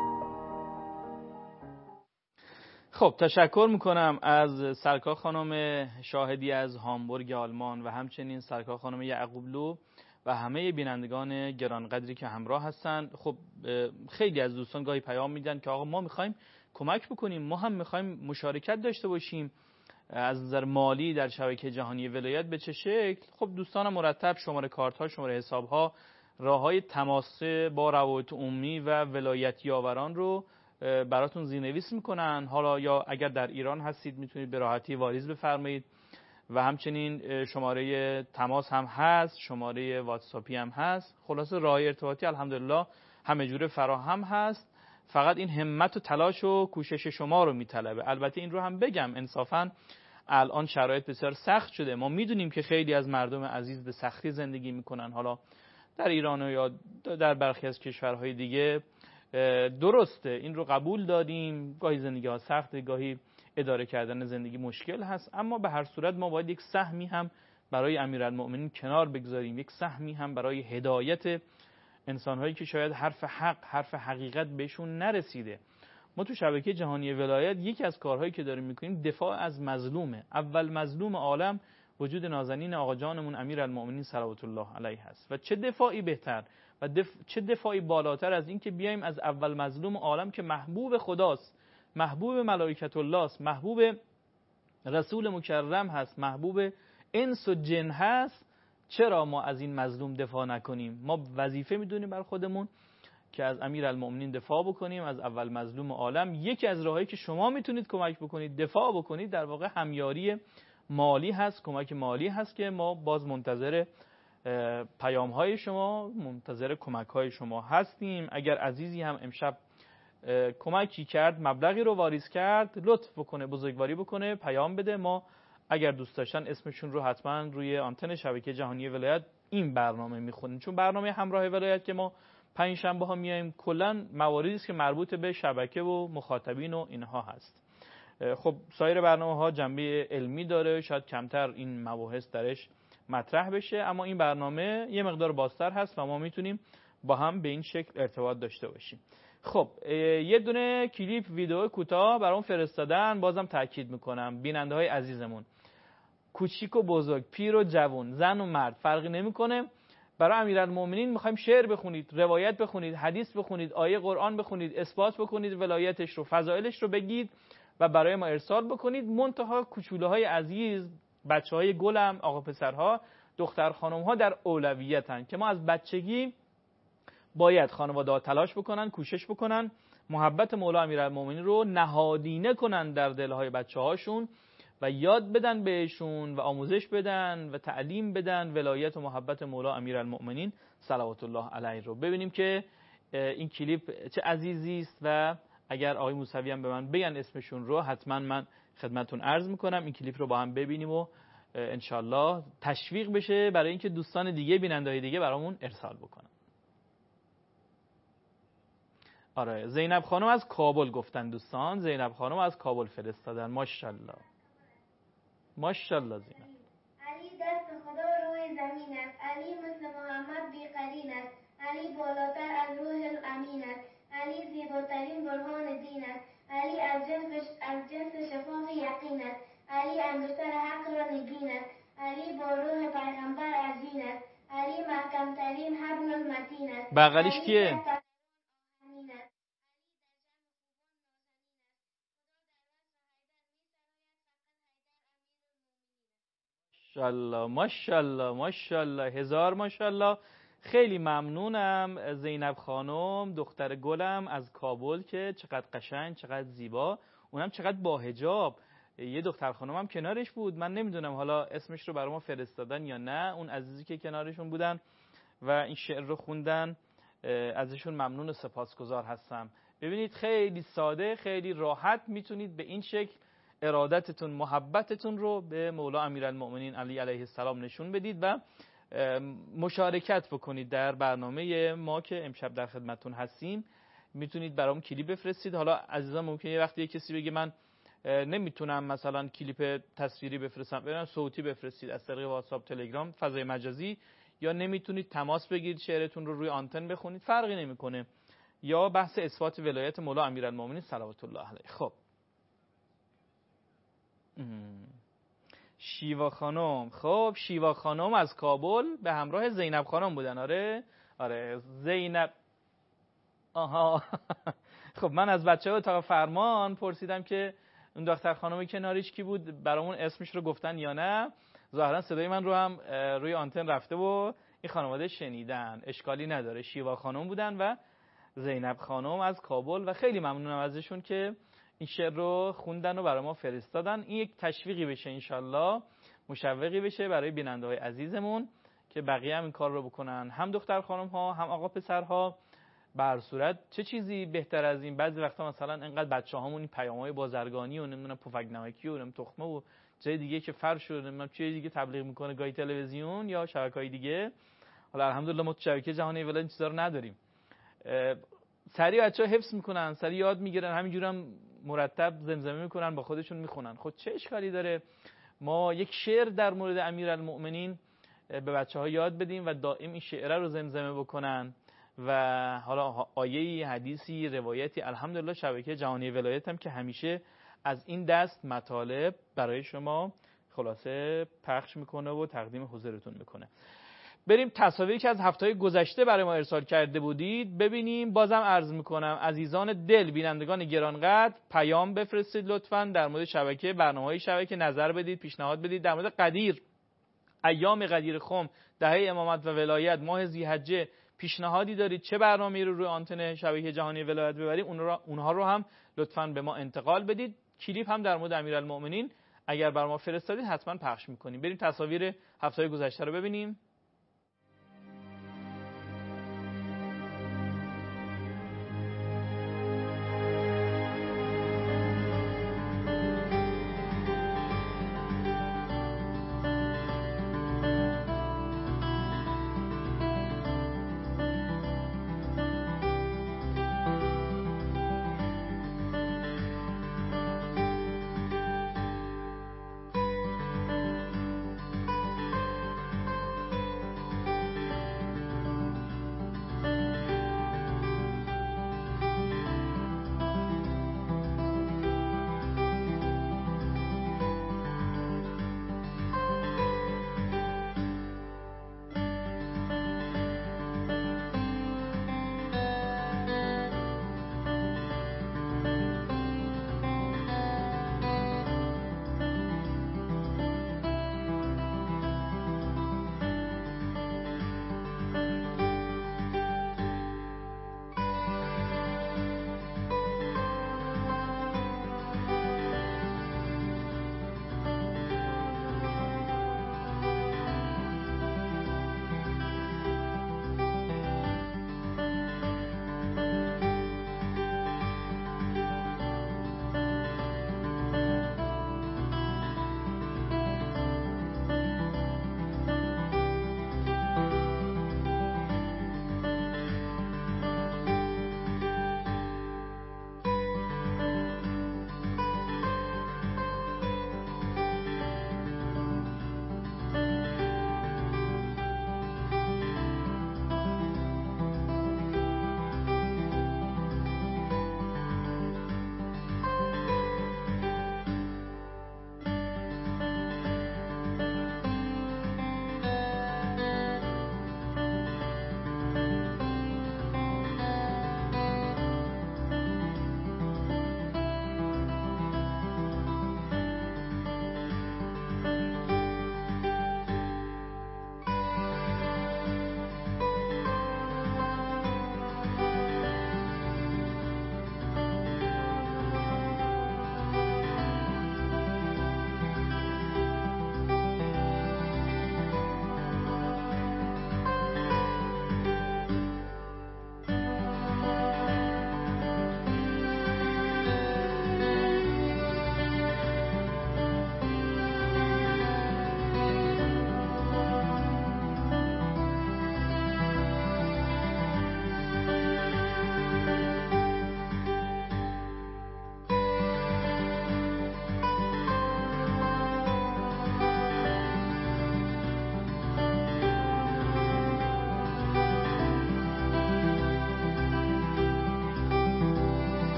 خب تشکر میکنم از سرکار خانم شاهدی از هامبورگ آلمان و همچنین سرکار خانم یعقوبلو و همه بینندگان گرانقدری که همراه هستن. خب خیلی از دوستان گاهی پیام میدن که آقا ما میخوایم کمک بکنیم، ما هم میخوایم مشارکت داشته باشیم از نظر مالی در شبکه جهانی ولایت. به چه شکل؟ خب دوستان مرتب شماره کارت ها، شماره حساب ها، راه های تماس با روابط عمومی و ولایت یاوران رو براتون زیرنویس میکنن. حالا یا اگر در ایران هستید میتونید به راحتی واریز بفرمایید و همچنین شماره تماس هم هست، شماره واتساپی هم هست. خلاصه راه ارتباطی الحمدلله همه جوره فراهم هست. فقط این همت و تلاش و کوشش شما رو میطلبه. البته این رو هم بگم انصافا الان شرایط بسیار سخت شده. ما میدونیم که خیلی از مردم عزیز به سختی زندگی میکنن، حالا در ایران و یا در برخی از کشورهای دیگه. درسته، این رو قبول داریم، گاهی زندگی ها سخته، گاهی اداره کردن زندگی مشکل هست، اما به هر صورت ما باید یک سهمی هم برای امیرالمؤمنین کنار بگذاریم، یک سهمی هم برای هدایت انسان‌هایی که شاید حرف حق، حرف حقیقت بهشون نرسیده. ما تو شبکه جهانی ولایت یکی از کارهایی که داریم میکنیم دفاع از مظلومه. اول مظلوم عالم وجود نازنین آقا جانمون امیرالمؤمنین صلوات الله علیه هست و چه دفاعی بهتر و دف... چه دفاعی بالاتر از این که بیایم از اول مظلوم عالم که محبوب خداست، محبوب ملائکت الله است، محبوب رسول مکرم هست، محبوب انس و جن هست، چرا ما از این مظلوم دفاع نکنیم؟ ما وظیفه میدونیم بر خودمون که از امیرالمؤمنین دفاع بکنیم، از اول مظلوم عالم. یکی از راهایی که شما میتونید کمک بکنید، دفاع بکنید، در واقع همیاری مالی هست، کمک مالی هست که ما باز منتظر پیام های شما، منتظر کمک های شما هستیم. اگر عزیزی هم امشب کمکی کرد، مبلغی رو واریز کرد، لطف بکنه، بزرگواری بکنه، پیام بده. ما اگر دوست داشتن اسمشون رو حتما روی آنتن شبکه جهانی ولایت این برنامه میخونیم، چون برنامه همراه ولایت که ما پنج شنبه ها میایم کلا مواردی است که مربوط به شبکه و مخاطبین و اینها هست. خب سایر برنامه ها جنبه علمی داره، شاید کمتر این مباحث درش مطرح بشه، اما این برنامه یه مقدار بازتر هست و ما میتونیم با هم به این شکل ارتباط داشته باشیم. خب یه دونه کلیپ ویدیو کوتاه برام فرستادن، بازم تاکید میکنم بیننده های عزیزمون، کوچیک و بزرگ، پیر و جوان، زن و مرد فرقی نمیکنه، برای امیرالمومنین میخوایم شعر بخونید، روایت بخونید، حدیث بخونید، آیه قرآن بخونید، اثبات بکنید ولایتش رو، فضائلش رو بگید و برای ما ارسال بکنید. منتها کوچوله های عزیز، بچه های گلم، آقا پسرها، دختر خانم ها در اولویتن که ما از بچگی باید خانواده ها تلاش بکنن، کوشش بکنن، محبت مولا امیرالمومنین رو نهادینه کنن در دلهای بچه هاشون و یاد بدن بهشون و آموزش بدن و تعلیم بدن ولایت و محبت مولا امیرالمومنین صلوات الله علیه رو. ببینیم که این کلیپ چه عزیزی است و اگر آقای موسوی هم به من بگن اسمشون رو حتما من خدمتتون عرض میکنم. این کلیپ رو با هم ببینیم و انشالله تشویق بشه برای اینکه دوستان دیگه، بیننده‌های دیگه برامون ارسال بکنن. آره زینب خانم از کابل گفتن دوستان، زینب خانم از کابل فرستادن. ماشاءالله ماشاءالله. زینب علی دست خدا روی زمین است، علی مثل محمد بی قرین است، علی بالاتر از روح الامین است، علی زیباترین برهان دین است، علی از جنس از جنس شفاف یقین است، علی انگشتر حق را نگین است، علی با روح پیغمبر عجین است، علی محکمترین حبل المتین است. بغلیش کیه؟ ماشاءالله ماشاءالله ماشاءالله، هزار ماشاءالله. خیلی ممنونم زینب خانم، دختر گلم از کابل که چقدر قشنگ، چقدر زیبا، اونم چقدر با حجاب. یه دختر خانم هم کنارش بود، من نمیدونم حالا اسمش رو برای ما فرستادن یا نه، اون عزیزی که کنارشون بودن و این شعر رو خوندن، ازشون ممنون و سپاسگزار هستم. ببینید خیلی ساده، خیلی راحت میتونید به این شکل ارادتتون، محبتتون رو به مولا امیرالمومنین علی علیه السلام نشون بدید و مشارکت بکنید در برنامه ما که امشب در خدمتتون هستیم. میتونید برام کلیپ بفرستید. حالا عزیزان ممکنه یه وقتی کسی بگه من نمیتونم مثلا کلیپ تصویری بفرستم، برام صوتی بفرستید از طریق واتساپ، تلگرام، فضای مجازی، یا نمیتونید تماس بگیرید شعرتون رو روی آنتن بخونید، فرقی نمیکنه، یا بحث اثبات ولایت مولا امیرالمومنین صلوات الله علیه. خب شیوا خانم، خب شیوا خانم از کابل به همراه زینب خانم بودن. آره آره زینب. آها خب من از بچه ها اتاق فرمان پرسیدم که اون دختر خانمی کنارش کی بود، برامون اسمش رو گفتن یا نه. ظاهرا صدای من رو هم روی آنتن رفته و این خانواده شنیدن، اشکالی نداره. شیوا خانم بودن و زینب خانم از کابل و خیلی ممنونم ازشون که این شعر رو خوندن و برای ما فرستادن. این یک تشویقی بشه انشالله، مشوقی بشه برای بیننده های عزیزمون که بقیه هم این کار رو بکنن، هم دختر خانم ها هم آقا پسرها. بر صورت چه چیزی بهتر از این؟ بعضی وقتا مثلا انقدر بچه هامون این پیام‌های بازرگانی و نمیدونم پفک نمکی و نمیدونم تخمه و جای دیگه که فرش و نمیدونم چه دیگه تبلیغ میکنه، گاهی تلویزیون یا شبکه‌های دیگه. حالا الحمدلله ما تو شبکه جهانی ولایت این چیزا رو نداریم. سریع بچه‌ها حفظ میکنن، سریع یاد میگیرن، همینجورم مرتب زمزمه میکنن، با خودشون میخونن. خود چه اشکالی داره ما یک شعر در مورد امیرالمومنین به بچه‌ها یاد بدیم و دائم این شعر رو زمزمه بکنن و حالا آیه‌ای، حدیثی، روایتی. الحمدلله شبکه جهانی ولایت هم که همیشه از این دست مطالب برای شما خلاصه پخش میکنه و تقدیم حضورتون میکنه. بریم تصاویری که از هفته‌های گذشته برای ما ارسال کرده بودید ببینیم. بازم عرض میکنم عزیزان دل، بینندگان گرانقدر، پیام بفرستید لطفاً در مورد شبکه، برنامه‌های شبکه نظر بدید، پیشنهاد بدید. در مورد قدیر، ایام قدیر خم، دهه امامت و ولایت، ماه ذی‌حجه پیشنهادی دارید چه برنامه‌ای رو روی آنتن شبکه جهانی ولایت ببریم، اونها رو هم لطفاً به ما انتقال بدید. کلیپ هم در مورد امیرالمومنین اگر بر ما فرستادید حتما پخش می‌کنیم. بریم تصاویر هفته‌های گذشته رو ببینیم.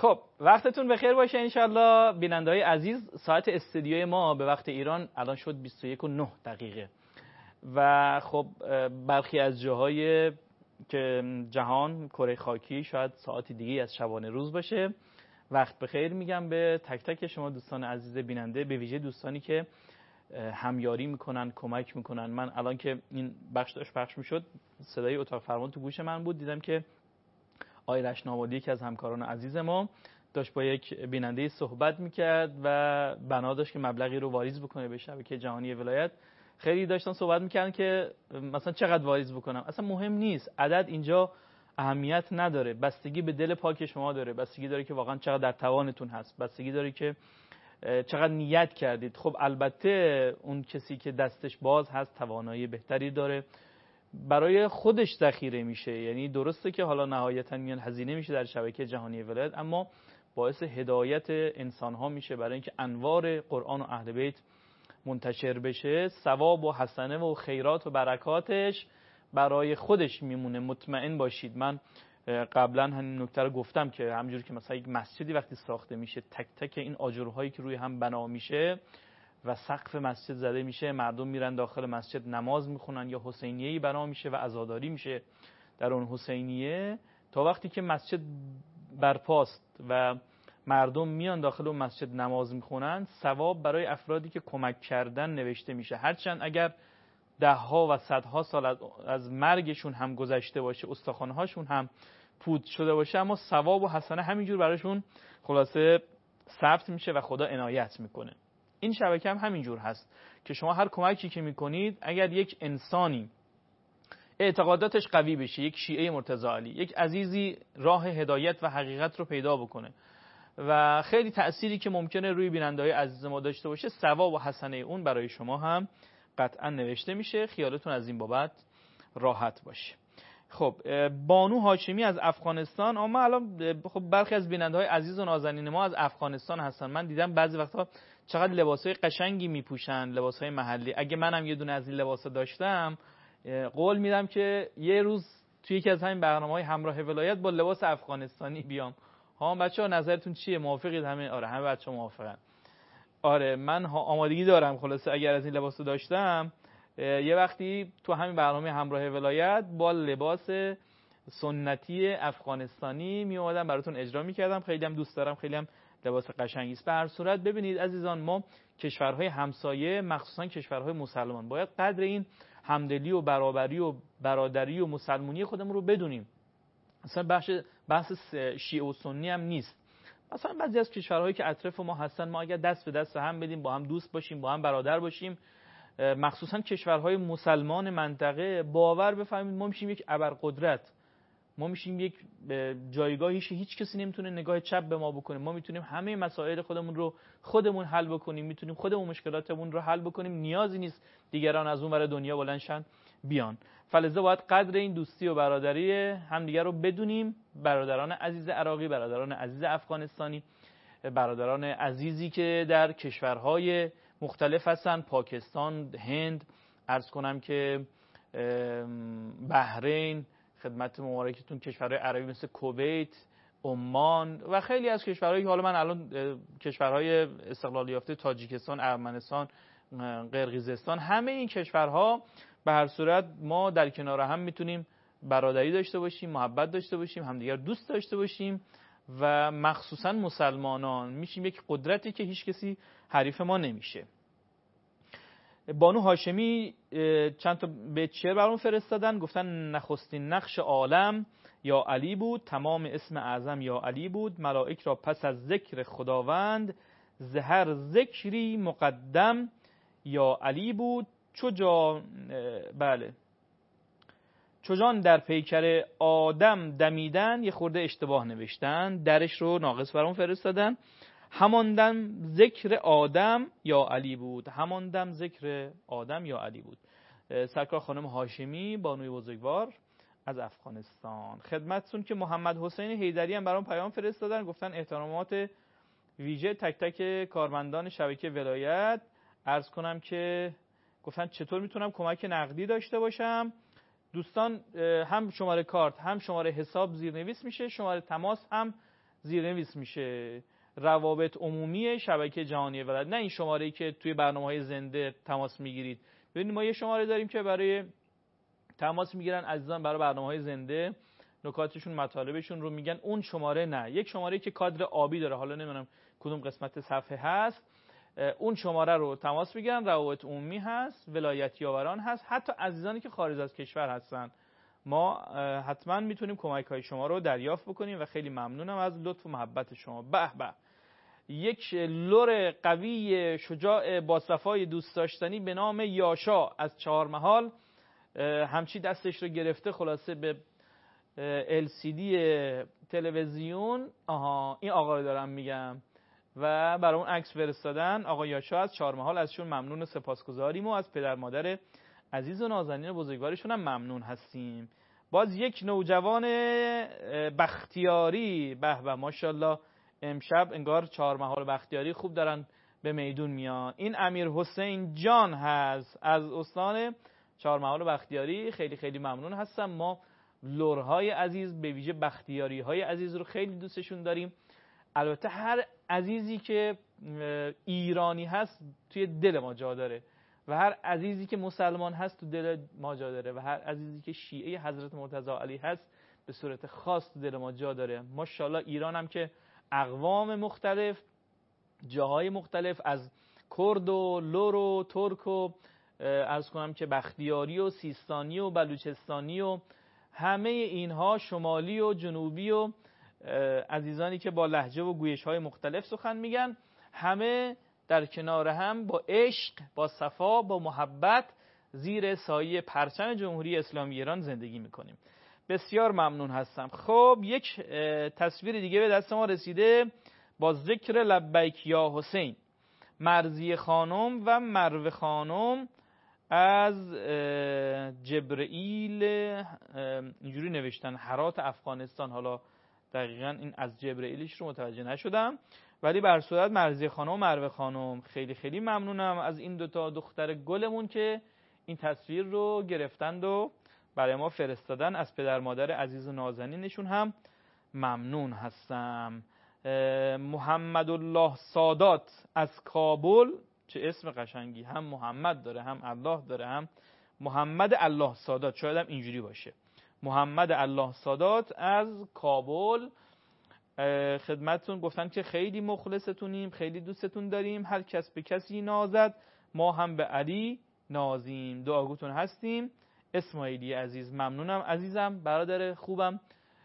خب وقتتون بخیر باشه انشالله بیننده‌های عزیز. ساعت استودیوی ما به وقت ایران الان شد بیست و یک و نه دقیقه و خب برخی از جاهای که جهان کره خاکی شاید ساعتی دیگه از شبانه روز باشه. وقت بخیر میگم به تک تک شما دوستان عزیز بیننده، به ویژه دوستانی که همیاری میکنن، کمک میکنن. من الان که این بخش داشت پخش میشد صدای اتاق فرمان تو گوش من بود، دیدم که آقای رشناوادی که از همکاران عزیز ما داشت با یک بیننده صحبت میکرد و بنا داشت که مبلغی رو واریز بکنه به شبکه جهانی ولایت. خیلی داشتن صحبت میکردن که مثلا چقدر واریز بکنم. اصلا مهم نیست، عدد اینجا اهمیت نداره، بستگی به دل پاک شما داره، بستگی داره که واقعا چقدر در توانتون هست، بستگی داره که چقدر نیت کردید. خب البته اون کسی که دستش باز هست توانایی بهتری داره، برای خودش ذخیره میشه. یعنی درسته که حالا نهایتا میان هزینه میشه در شبکه جهانی ولایت، اما باعث هدایت انسان ها میشه برای اینکه انوار قرآن و اهل بیت منتشر بشه. ثواب و حسنه و خیرات و برکاتش برای خودش میمونه، مطمئن باشید. من قبلا همین نکته رو گفتم که همونجوری که مثلا یک مسجدی وقتی ساخته میشه، تک تک این آجرهایی که روی هم بنا میشه و سقف مسجد زده میشه، مردم میرن داخل مسجد نماز میخونن یا حسینیه‌ای بنا میشه و عزاداری میشه در اون حسینیه، تا وقتی که مسجد برپاست و مردم میان داخل اون مسجد نماز میخونن، ثواب برای افرادی که کمک کردن نوشته میشه. هرچند اگر ده ها و صدها سال از مرگشون هم گذشته باشه، استخوان‌هاشون هم پود شده باشه، اما ثواب و حسنه همینجور براشون خلاصه ثبت میشه و خدا عنایت میکنه. این شبکه هم همینجور هست که شما هر کمکی که میکنید، اگر یک انسانی اعتقاداتش قوی بشه، یک شیعه مرتضی علی، یک عزیزی راه هدایت و حقیقت رو پیدا بکنه و خیلی تأثیری که ممکنه روی بیننده‌های عزیز ما داشته باشه، ثواب و حسنه اون برای شما هم قطعا نوشته میشه. خیالتون از این بابت راحت باشه. خب بانو هاشمی از افغانستان. اما الان خب برخی از بیننده‌های عزیز و نازنین ما از افغانستان هستن. من دیدم بعضی وقتا چقدر لباسای قشنگی میپوشن، لباسای محلی. اگه منم یه دونه از این لباسا داشتم، قول میدم که یه روز توی یکی از همین برنامه‌های همراه ولایت با لباس افغانستانی بیام. ها بچه‌ها نظرتون چیه؟ موافقید همه؟ آره همه بچه‌ها موافقن. آره من آمادگی دارم. خلاصه اگر از این لباسو داشتم، یه وقتی تو همین برنامه همراه ولایت با لباس سنتی افغانستانی می اومدم براتون اجرا می‌کردم. خیلی هم دوست دارم، خیلی هم لباس قشنگی است. به هر صورت ببینید عزیزان، ما کشورهای همسایه، مخصوصا کشورهای مسلمان، باید قدر این همدلی و برابری و برادری و مسلمانی خودمون رو بدونیم. اصلا بحث بحث شیعه و سنی هم نیست. مثلا بعضی از کشورهایی که اطراف ما هستن، ما اگر دست به دست هم بدیم، با هم دوست باشیم، با هم برادر باشیم، مخصوصا کشورهای مسلمان منطقه، باور بفهمید ما میشیم یک ابرقدرت، ما میشیم یک جایگاهی که هیچ کسی نمیتونه نگاه چپ به ما بکنه. ما میتونیم همه مسائل خودمون رو خودمون حل بکنیم، میتونیم خودمون مشکلاتمون رو حل بکنیم، نیازی نیست دیگران از اون ور دنیا بلندشن بیان. فلذا باید قدر این دوستی و برادری همدیگر رو بدونیم. برادران عزیز عراقی، برادران عزیز افغانستانی، برادران عزیزی که در کشورهای مختلف هستن، پاکستان، هند، عرض کنم که بحرین، خدمت مبارکتون کشورهای عربی مثل کویت، عمان و خیلی از کشورهایی که حالا من الان کشورهای استقلال یافته، تاجیکستان، ارمنستان، قرقیزستان، همه این کشورها به هر صورت ما در کنار هم میتونیم برادری داشته باشیم، محبت داشته باشیم، همدیگر دوست داشته باشیم و مخصوصا مسلمانان میشیم یک قدرتی که هیچ کسی حریف ما نمیشه. بانو هاشمی چند تا بیت شعر برام فرستادن، گفتن نخستین نقش عالم یا علی بود، تمام اسم اعظم یا علی بود، ملائک را پس از ذکر خداوند، زهر ذکری مقدم یا علی بود. چو جان بله چو جان در پیکر آدم دمیدن، یه خورده اشتباه نوشتن، درش رو ناقص برام فرستادن. هماندم ذکر آدم یا علی بود، هماندم ذکر آدم یا علی بود. سرکار خانم هاشمی بانوی بزرگوار از افغانستان. خدمتتون که محمد حسین حیدری هم برام پیام فرستادن، گفتن احترامات ویژه تک تک کارمندان شبکه ولایت. عرض کنم که گفتن چطور میتونم کمک نقدی داشته باشم. دوستان هم شماره کارت هم شماره حساب زیرنویس میشه، شماره تماس هم زیرنویس میشه روابط عمومی شبکه جهانی ولایت، نه این شماره‌ای که توی برنامه‌های زنده تماس میگیرید. ببینید ما یه شماره داریم که برای تماس میگیرن عزیزان برای برنامه‌های زنده، نکاتشون مطالبشون رو میگن. اون شماره نه، یک شماره که کادر آبی داره، حالا نمیدونم کدوم قسمت صفحه هست، اون شماره رو تماس میگیرن. روابط عمومی هست، ولایت یاوران هست، حتی عزیزانی که خارج از کشور هستن ما حتما میتونیم کمک های شما رو دریافت بکنیم و خیلی ممنونم از لطف و محبت شما. به به، یک لور قوی شجاع با صفای دوست داشتنی به نام یاشا از چهارمحال همچی دستش رو گرفته خلاصه به ال سی دی تلویزیون. آها این آقا رو دارم میگم و برای اون عکس فرستادن. آقا یاشا از چهارمحال، ازشون ممنون و سپاسگزاریم و از پدر مادر عزیز و نازنین و بزرگوارشون هم ممنون هستیم. باز یک نوجوان بختیاری، به به ماشاءالله، امشب انگار چهارمحال بختیاری خوب دارن به میدون میان. این امیر حسین جان هست از استان چهارمحال بختیاری، خیلی خیلی ممنون هستم. ما لورهای عزیز به ویژه بختیاری های عزیز رو خیلی دوستشون داریم. البته هر عزیزی که ایرانی هست توی دل ما جا داره و هر عزیزی که مسلمان هست تو دل ما جا داره و هر عزیزی که شیعه حضرت مرتضی علی هست به صورت خاص تو دل ما جا داره. ماشاءالله ایران هم که اقوام مختلف، جاهای مختلف، از کرد و لور و ترک و عرض کنم که بختیاری و سیستانی و بلوچستانی و همه اینها، شمالی و جنوبی و عزیزانی که با لهجه و گویش های مختلف سخن میگن، همه در کنار هم با عشق، با صفا، با محبت زیر سایه پرچم جمهوری اسلامی ایران زندگی میکنیم. بسیار ممنون هستم. خب یک تصویر دیگه به دست ما رسیده با ذکر لبیک یا حسین. مرضیه خانم و مروه خانم از جبرئیل، اینجوری نوشتن هرات افغانستان، حالا دقیقاً این از جبرئیلش رو متوجه نشدم، ولی بر صورت مرضیه خانم و مروه خانم خیلی خیلی ممنونم از این دوتا دختر گلمون که این تصویر رو گرفتند و برای ما فرستادن. از پدر مادر عزیز و نازنینشون هم ممنون هستم. محمد الله سادات از کابل، چه اسم قشنگی، هم محمد داره هم الله داره، هم محمد الله سادات، شاید هم اینجوری باشه. محمد الله سادات از کابل خدمتتون گفتن که خیلی مخلصتونیم، خیلی دوستتون داریم، هر کس به کسی نازد ما هم به علی نازیم، دعاگوتون هستیم. اسماعیلی عزیز ممنونم عزیزم، برادر خوبم،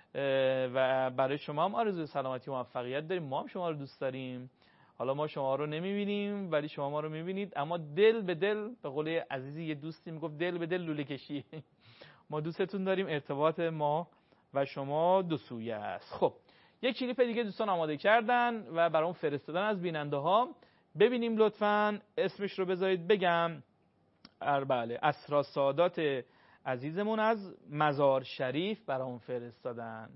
و برای شما هم آرزوی سلامتی و موفقیت داریم. ما هم شما رو دوست داریم. حالا ما شما رو نمیبینیم ولی شما ما رو میبینید، اما دل به دل، به قول عزیزی یه دوستی میگفت دل به دل لوله کشی. ما دوستتون داریم، ارتباط ما و شما دو سویه است. خب یک کلیپ دیگه دوستان آماده کردن و برام فرستادن از بیننده ها، ببینیم لطفاً. اسمش رو بذارید بگم. بله، اسرا سادات عزیزمون از مزار شریف برام فرستادن.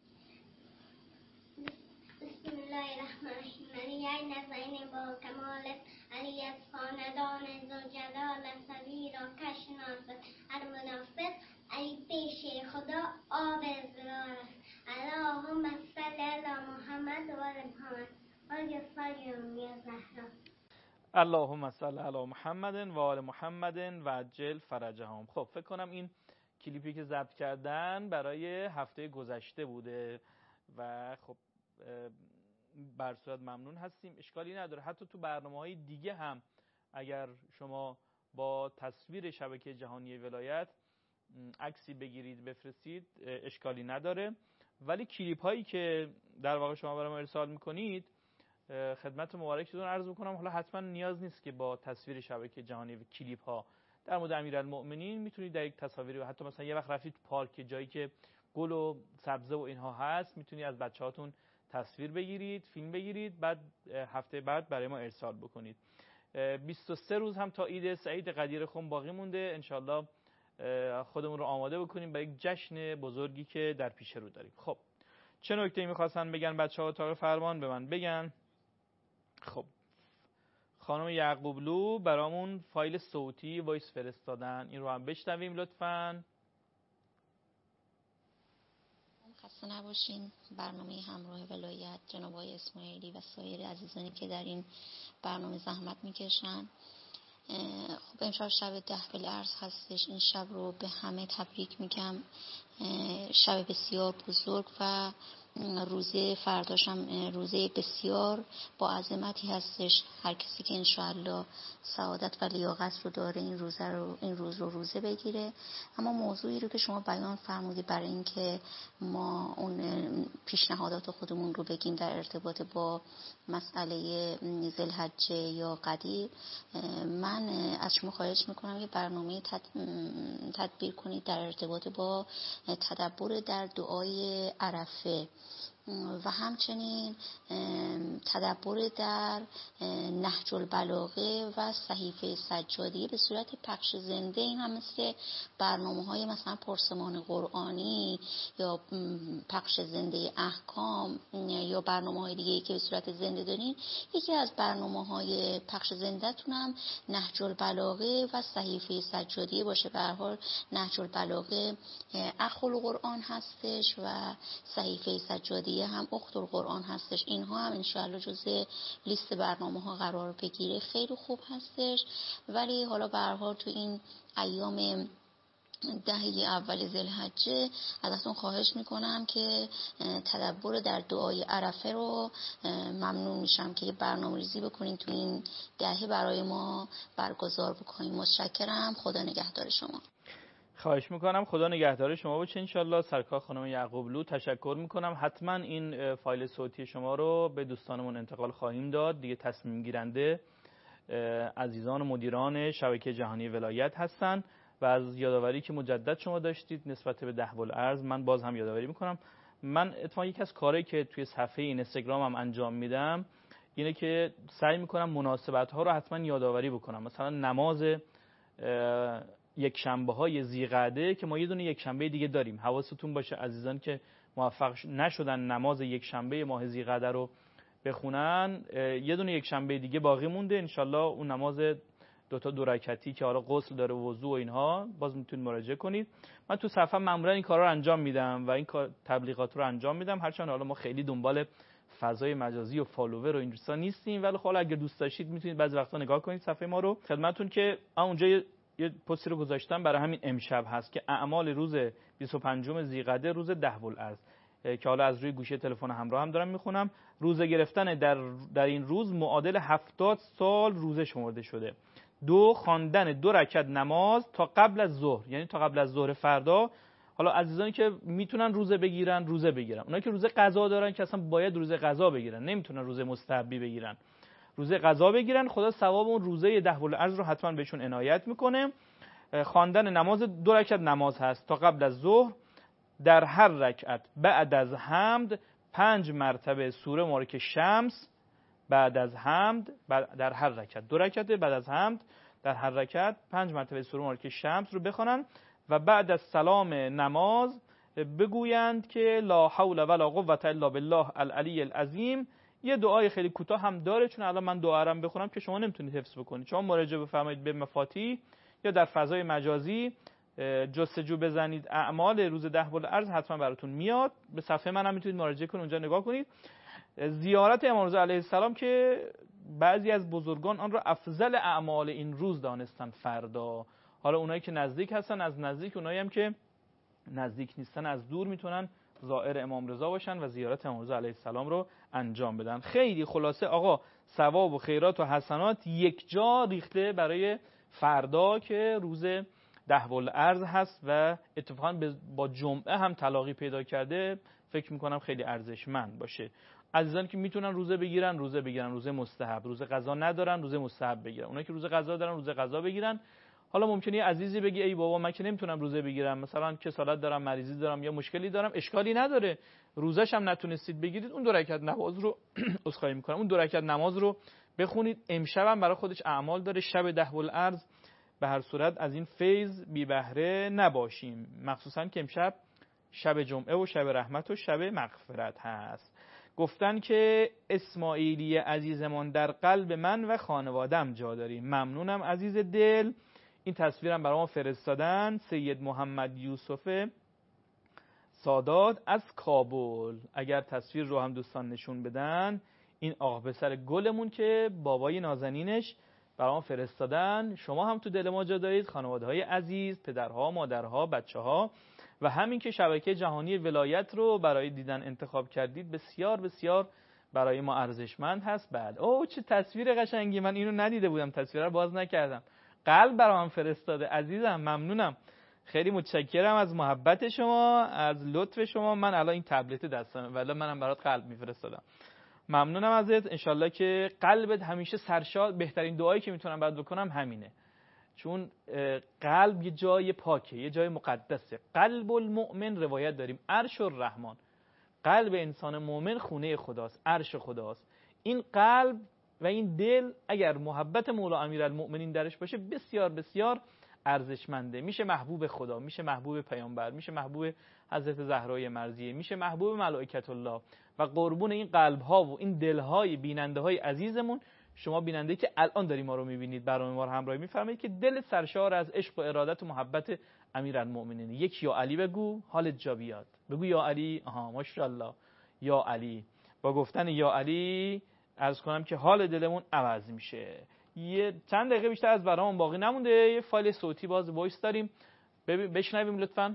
بسم الله الرحمن الرحیم. علی نزین با کمالت، علی از خاندان زلجلال، سویر و کشناس هر منافق، علی پیش خدا آب زلال است. اللهم صل علی محمد و آل محمد و صلی یا زهرا. اللهم صل علی محمد و آل محمد و عجل فرجهم. خب فکر کنم این کلیپی که ضبط کردن برای هفته گذشته بوده و خب بر صورت ممنون هستیم، اشکالی نداره. حتی تو برنامه‌های دیگه هم اگر شما با تصویر شبکه جهانی ولایت عکسی بگیرید بفرستید اشکالی نداره، ولی کلیپ هایی که در واقع شما برام ارسال میکنید خدمت مبارکتون عرض میکنم، حالا حتما نیاز نیست که با تصویر شبکه جهانی و کلیپ ها. در مورد امیرالمؤمنین میتونید در یک تصاویری، حتی مثلا یه وقت رفتید پارک جایی که گل و سبزه و اینها هست، میتونید از بچه‌هاتون تصویر بگیرید، فیلم بگیرید، بعد هفته بعد برای ما ارسال بکنید. بیست و سه روز هم تا عید سعید قدیر خم باقی مونده، انشالله خودمون رو آماده بکنیم برای یک جشن بزرگی که در پیش رو داریم. خب چه نکته‌ای می‌خواستن بگن بچه‌ها اتاق فرمان به من بگن؟ خب خانم یعقوبلو برامون فایل صوتی وایس فرستادن، این رو هم بشنویم لطفاً. خسته نباشین. برنامه همراه ولایت جناب آقای اسماعیلی و سایر عزیزانی که در این برنامه زحمت میکشن. خب امشب شب ده بالعرض هستش. این شب رو به همه تبریک میگم. شب بسیار بزرگ و روزه فرداش هم روزه بسیار با عظمتی هستش. هر کسی که انشاءالله سعادت و لیاقت رو داره این روزه رو این روز رو روزه بگیره. اما موضوعی رو که شما بیان فرمودید برای اینکه ما اون پیشنهادات خودمون رو بگیم در ارتباط با مسئله ذوالحجه یا قدیر، من از شما خواهش میکنم یه برنامه تدبیر کنید در ارتباط با تدبر در دعای عرفه و همچنین تدبر در نهج البلاغه و صحیفه سجادیه به صورت پخش زنده. این هم مثل برنامه‌های مثلا پرسمان قرآنی یا پخش زنده احکام یا برنامه‌های دیگه‌ای که به صورت زنده دارین، یکی از برنامه‌های پخش زنده‌تون هم نهج البلاغه و صحیفه سجادیه باشه. به هر حال نهج البلاغه اخ القرآن هستش و صحیفه سجادیه هم اخت القرآن هستش. اینها هم انشاءالله جزء لیست برنامه ها قرار بگیره. خیلی خوب هستش. ولی حالا به هر حال تو این ایام دهه اول ذوالحجه ازتون خواهش میکنم که تدبر در دعای عرفه رو ممنون میشم که یه برنامه‌ریزی بکنین تو این دهه برای ما برگزار بکنین. متشکرم. خدا نگهدار شما. خواهش میکنم. خدا نگهدار شما باشه انشالله. سرکار خانم یعقوبلو تشکر میکنم. حتما این فایل صوتی شما رو به دوستانمون انتقال خواهیم داد. دیگه تصمیم گیرنده عزیزان و مدیران شبکه جهانی ولایت هستن و از یادآوری که مجدد شما داشتید نسبت به ده بالعرض من باز هم یادآوری میکنم. من اتفاقا یکی از کارهایی که توی صفحه اینستاگرامم انجام میدم اینه که سعی میکنم مناسبت ها رو حتما یادآوری بکنم. مثلا نماز یک شنبه های ذیقعده که ما یه دونه یک شنبه دیگه داریم. حواستون باشه عزیزان که موفق نشدن نماز یک شنبه ماه ذیقعده رو بخونن، یه دونه یک شنبه دیگه باقی مونده. انشالله اون نماز دو تا دو رکعتی که حالا غسل داره وضو و اینها باز میتونید مراجعه کنید. من تو صفحه معمولا این کارا رو انجام میدم و این کار تبلیغات رو انجام میدم. هرچند حالا ما خیلی دنبال فضای مجازی و فالوور و این چیزا نیستیم، ولی خب اگه دوست داشتید میتونید بعضی وقتا نگاه کنید صفحه ما رو. خدمتتون که اونجا یه پستی رو گذاشتم برای همین امشب هست که اعمال روز بیست و پنجم ذیقعده روز ده بالعرض که حالا از روی گوشی تلفن همراه هم دارم میخونم. روزه گرفتن در در این روز معادل هفتاد سال روزه شمرده شده. دو، خواندن دو رکعت نماز تا قبل از ظهر، یعنی تا قبل از ظهر فردا. حالا عزیزانی که میتونن روزه بگیرن روزه بگیرن، اونایی که روزه قضا دارن که اصلا باید روزه قضا بگیرن، نمیتونن روزه مستحبی بگیرن، روزه قضا بگیرن. خدا ثواب اون روزه ده بالعرض رو حتما بهشون عنایت میکنه. خواندن نماز دو رکعت نماز هست تا قبل از ظهر. در هر رکعت بعد از حمد پنج مرتبه سوره مبارکه شمس بعد از حمد در هر رکعت دو رکعت بعد از حمد در هر رکعت پنج مرتبه سوره مبارکه شمس رو بخونن و بعد از سلام نماز بگویند که لا حول ولا قوة الا بالله العلی العظیم. یه دعای خیلی کوتاه هم داره، چون الان من دعا رو بخونم که شما نمیتونید حفظ بکنید. شما مراجعه بفرمایید به مفاتیح یا در فضای مجازی جستجو بزنید اعمال روز ده بالعرض، حتما براتون میاد. به صفحه من هم میتونید مراجعه کنید، اونجا نگاه کنید. زیارت امام رضا علیه السلام که بعضی از بزرگان آن را افضل اعمال این روز دانستن فردا. حالا اونایی که نزدیک هستن از نزدیک، اونایی هم که نزدیک نیستن از دور میتونن زائر امام رضا باشن و زیارت امام رضا علیه السلام رو انجام بدن. خیلی خلاصه آقا ثواب و خیرات و حسنات یک جا ریخته برای فردا که روز ده بالعرض هست و اتفاقا با جمعه هم تلاقی پیدا کرده. فکر میکنم خیلی ارزشمند باشه. عزیزان که میتونن روزه بگیرن روزه بگیرن، روزه مستحب. روزه قضا ندارن روزه مستحب بگیرن. اونایی که روزه قضا دارن روزه قضا بگیرن. حالا ممکنه یه عزیزی بگی ای بابا من که نمیتونم روزه بگیرم، مثلا کسالت دارم، مریضی دارم یا مشکلی دارم. اشکالی نداره، روزش هم نتونستید بگیرید، اون دو رکعت نماز رو عذرخواهی میکنم اون دو رکعت نماز رو بخونید. امشب هم برای خودش اعمال داره. شب ده بالعرض به هر صورت از این فیض بی بهره نباشیم، مخصوصا که امشب شب جمعه و شب رحمت و شب مغفرت هست. گفتن که اسماعیلی عزیزمان در قلب من و خانوادم جا داری. ممنونم عزیز دل. این تصویرم برای ما فرستادن. سید محمد یوسف سادات از کابل. اگر تصویر رو هم دوستان نشون بدن، این آقا پسر گلمون که بابای نازنینش برام فرستادن. شما هم تو دل ما جا دارید، خانواده‌های عزیز، پدرها، مادرها، بچه‌ها، و همین که شبکه جهانی ولایت رو برای دیدن انتخاب کردید بسیار بسیار برای ما ارزشمند هست. بله، اوه چه تصویر قشنگی، من اینو ندیده بودم، تصویر رو باز نکردم. قلب برام فرستاده، عزیزم ممنونم، خیلی متشکرم از محبت شما، از لطف شما. من الان این تبلت دستمه ولی منم برات قلب میفرستادم. ممنونم ازت. انشالله که قلبت همیشه سرشاد. بهترین دعایی که میتونم برات بکنم همینه، چون قلب یه جای پاکه، یه جای مقدسه. قلب المؤمن روایت داریم عرش الرحمن، قلب انسان مؤمن خونه خداست، عرش خداست. این قلب و این دل اگر محبت مولا امیرالمؤمنین درش باشه بسیار بسیار ارزشمنده. میشه محبوب خدا، میشه محبوب پیامبر، میشه محبوب حضرت زهرای مرضیه، میشه محبوب ملائکت الله. و قربون این قلب ها و این دل های بیننده های عزیزمون، شما بیننده که الان داری ما رو میبینید، برنامه ما رو همراهی میفرمایید، که دل سرشار از عشق و ارادت و محبت امیرالمؤمنین. یک یا علی بگو حالت جا بیاد، بگو یا علی، آها ماشاءالله یا علی. با گفتن یا علی عرض کنم که حال دلمون عوض میشه. یه چند دقیقه بیشتر از برنامه باقی نمونده، یه فایل صوتی باز وایس داریم، بشنویم لطفاً.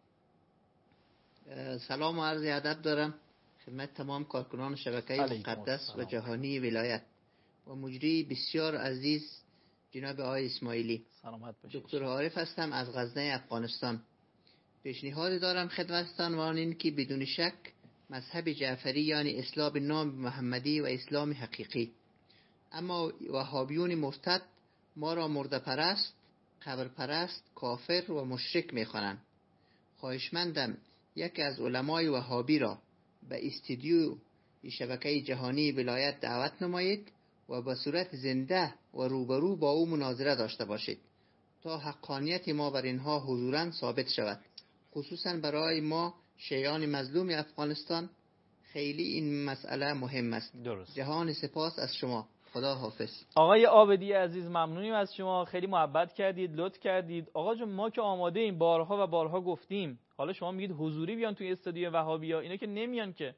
سلام و عرض ادب دارم خدمت تمام کارکنان شبکه مقدس و جهانی ولایت و مجری بسیار عزیز جناب آقای اسماعیلی. سلامت باشید. دکتر عارف هستم از غزنه افغانستان. پیشنهاد دارم خدمتتان و آن این که بدون شک مذهب جعفری یعنی اسلام نام محمدی و اسلام حقیقی، اما وهابیون مرتد ما را مرده پرست، قبر پرست، کافر و مشرک می‌خوانند. خواهشمندم یکی از علمای وهابی را به استودیو شبکه جهانی ولایت دعوت نمایید و به صورت زنده و روبرو با او مناظره داشته باشید تا حقانیت ما بر اینها حضوراً ثابت شود. خصوصاً برای ما شیعان مظلوم افغانستان خیلی این مسئله مهم است. درست. جهان سپاس از شما. خدا حافظ. آقای عابدی عزیز ممنونیم از شما، خیلی محبت کردید، لطف کردید. آقا جون ما که آماده این بارها و بارها گفتیم، حالا شما میگید حضوری بیان توی استودیو وهابیا، اینا که نمیان، که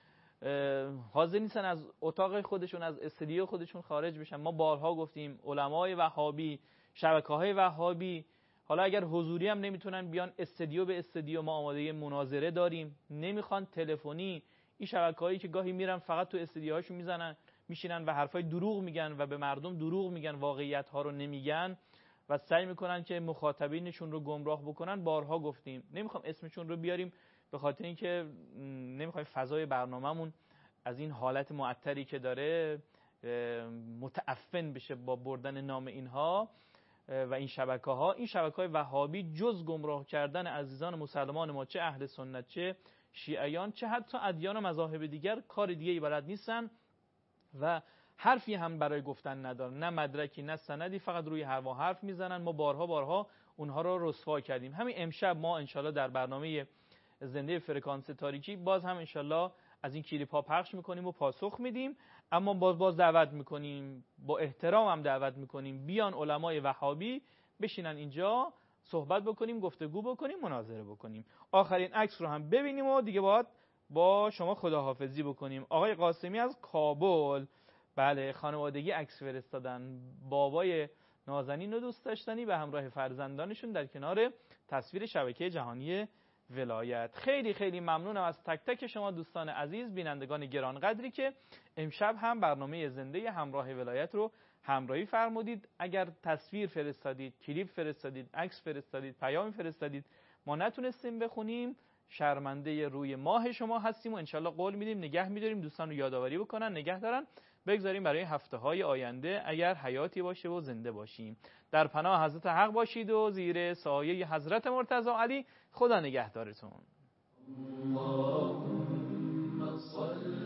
حاضر نیستن از اتاق خودشون از استودیو خودشون خارج بشن. ما بارها گفتیم علمای وهابی، شبکه‌های وهابی، حالا اگر حضوری هم نمیتونن بیان استودیو به استودیو، ما آماده مناظره داریم. نمیخوان تلفنی. این شبکه‌هایی که گاهی میرن فقط تو استودیوهاشون میزنن میشینن و حرفای دروغ میگن و به مردم دروغ میگن، واقعیت ها رو نمیگن و سعی میکنن که مخاطبینشون رو گمراه بکنن. بارها گفتیم نمیخوام اسمشون رو بیاریم به خاطر اینکه نمیخوایم فضای برنامه‌مون از این حالت معطری که داره متعفن بشه با بردن نام اینها و این شبکه‌ها. این شبکه‌های وهابی جز گمراه کردن عزیزان مسلمان ما، چه اهل سنت، چه شیعیان، چه حتی ادیان و مذاهب دیگر، کار دیگه‌ای بلد نیستن و حرفی هم برای گفتن ندارن، نه مدرکی نه سندی، فقط روی هوا حرف میزنن. ما بارها بارها اونها رو رسوا کردیم. همین امشب ما انشالله در برنامه زنده فرکانس تاریکی باز هم انشالله از این کلیپ ها پخش میکنیم و پاسخ میدیم، اما باز باز دعوت میکنیم، با احترام هم دعوت میکنیم بیان علمای وهابی بشینن اینجا صحبت بکنیم، گفتگو بکنیم، مناظره بکنیم. آخرین عکس رو هم ببینیم و دیگه باید با شما خداحافظی بکنیم. آقای قاسمی از کابل، بله، خانوادگی عکس فرستادن، بابای نازنین و دوست داشتنی به همراه فرزندانشون در کنار تصویر شبکه جهانی ولایت. خیلی خیلی ممنونم از تک تک شما دوستان عزیز، بینندگان گرانقدری که امشب هم برنامه زنده همراه ولایت رو همراهی فرمودید. اگر تصویر فرستادید، کلیپ فرستادید، عکس فرستادید، پیام فرستادید، ما نتونستیم بخونیم، شرمنده روی ماه شما هستیم و انشالله قول میدیم نگه میداریم دوستان رو یادآوری بکنن، نگه دارن، بگذاریم برای هفته های آینده اگر حیاتی باشه و زنده باشیم. در پناه حضرت حق باشید و زیر سایه حضرت مرتضی علی. خدا نگهدارتون. اللهم صل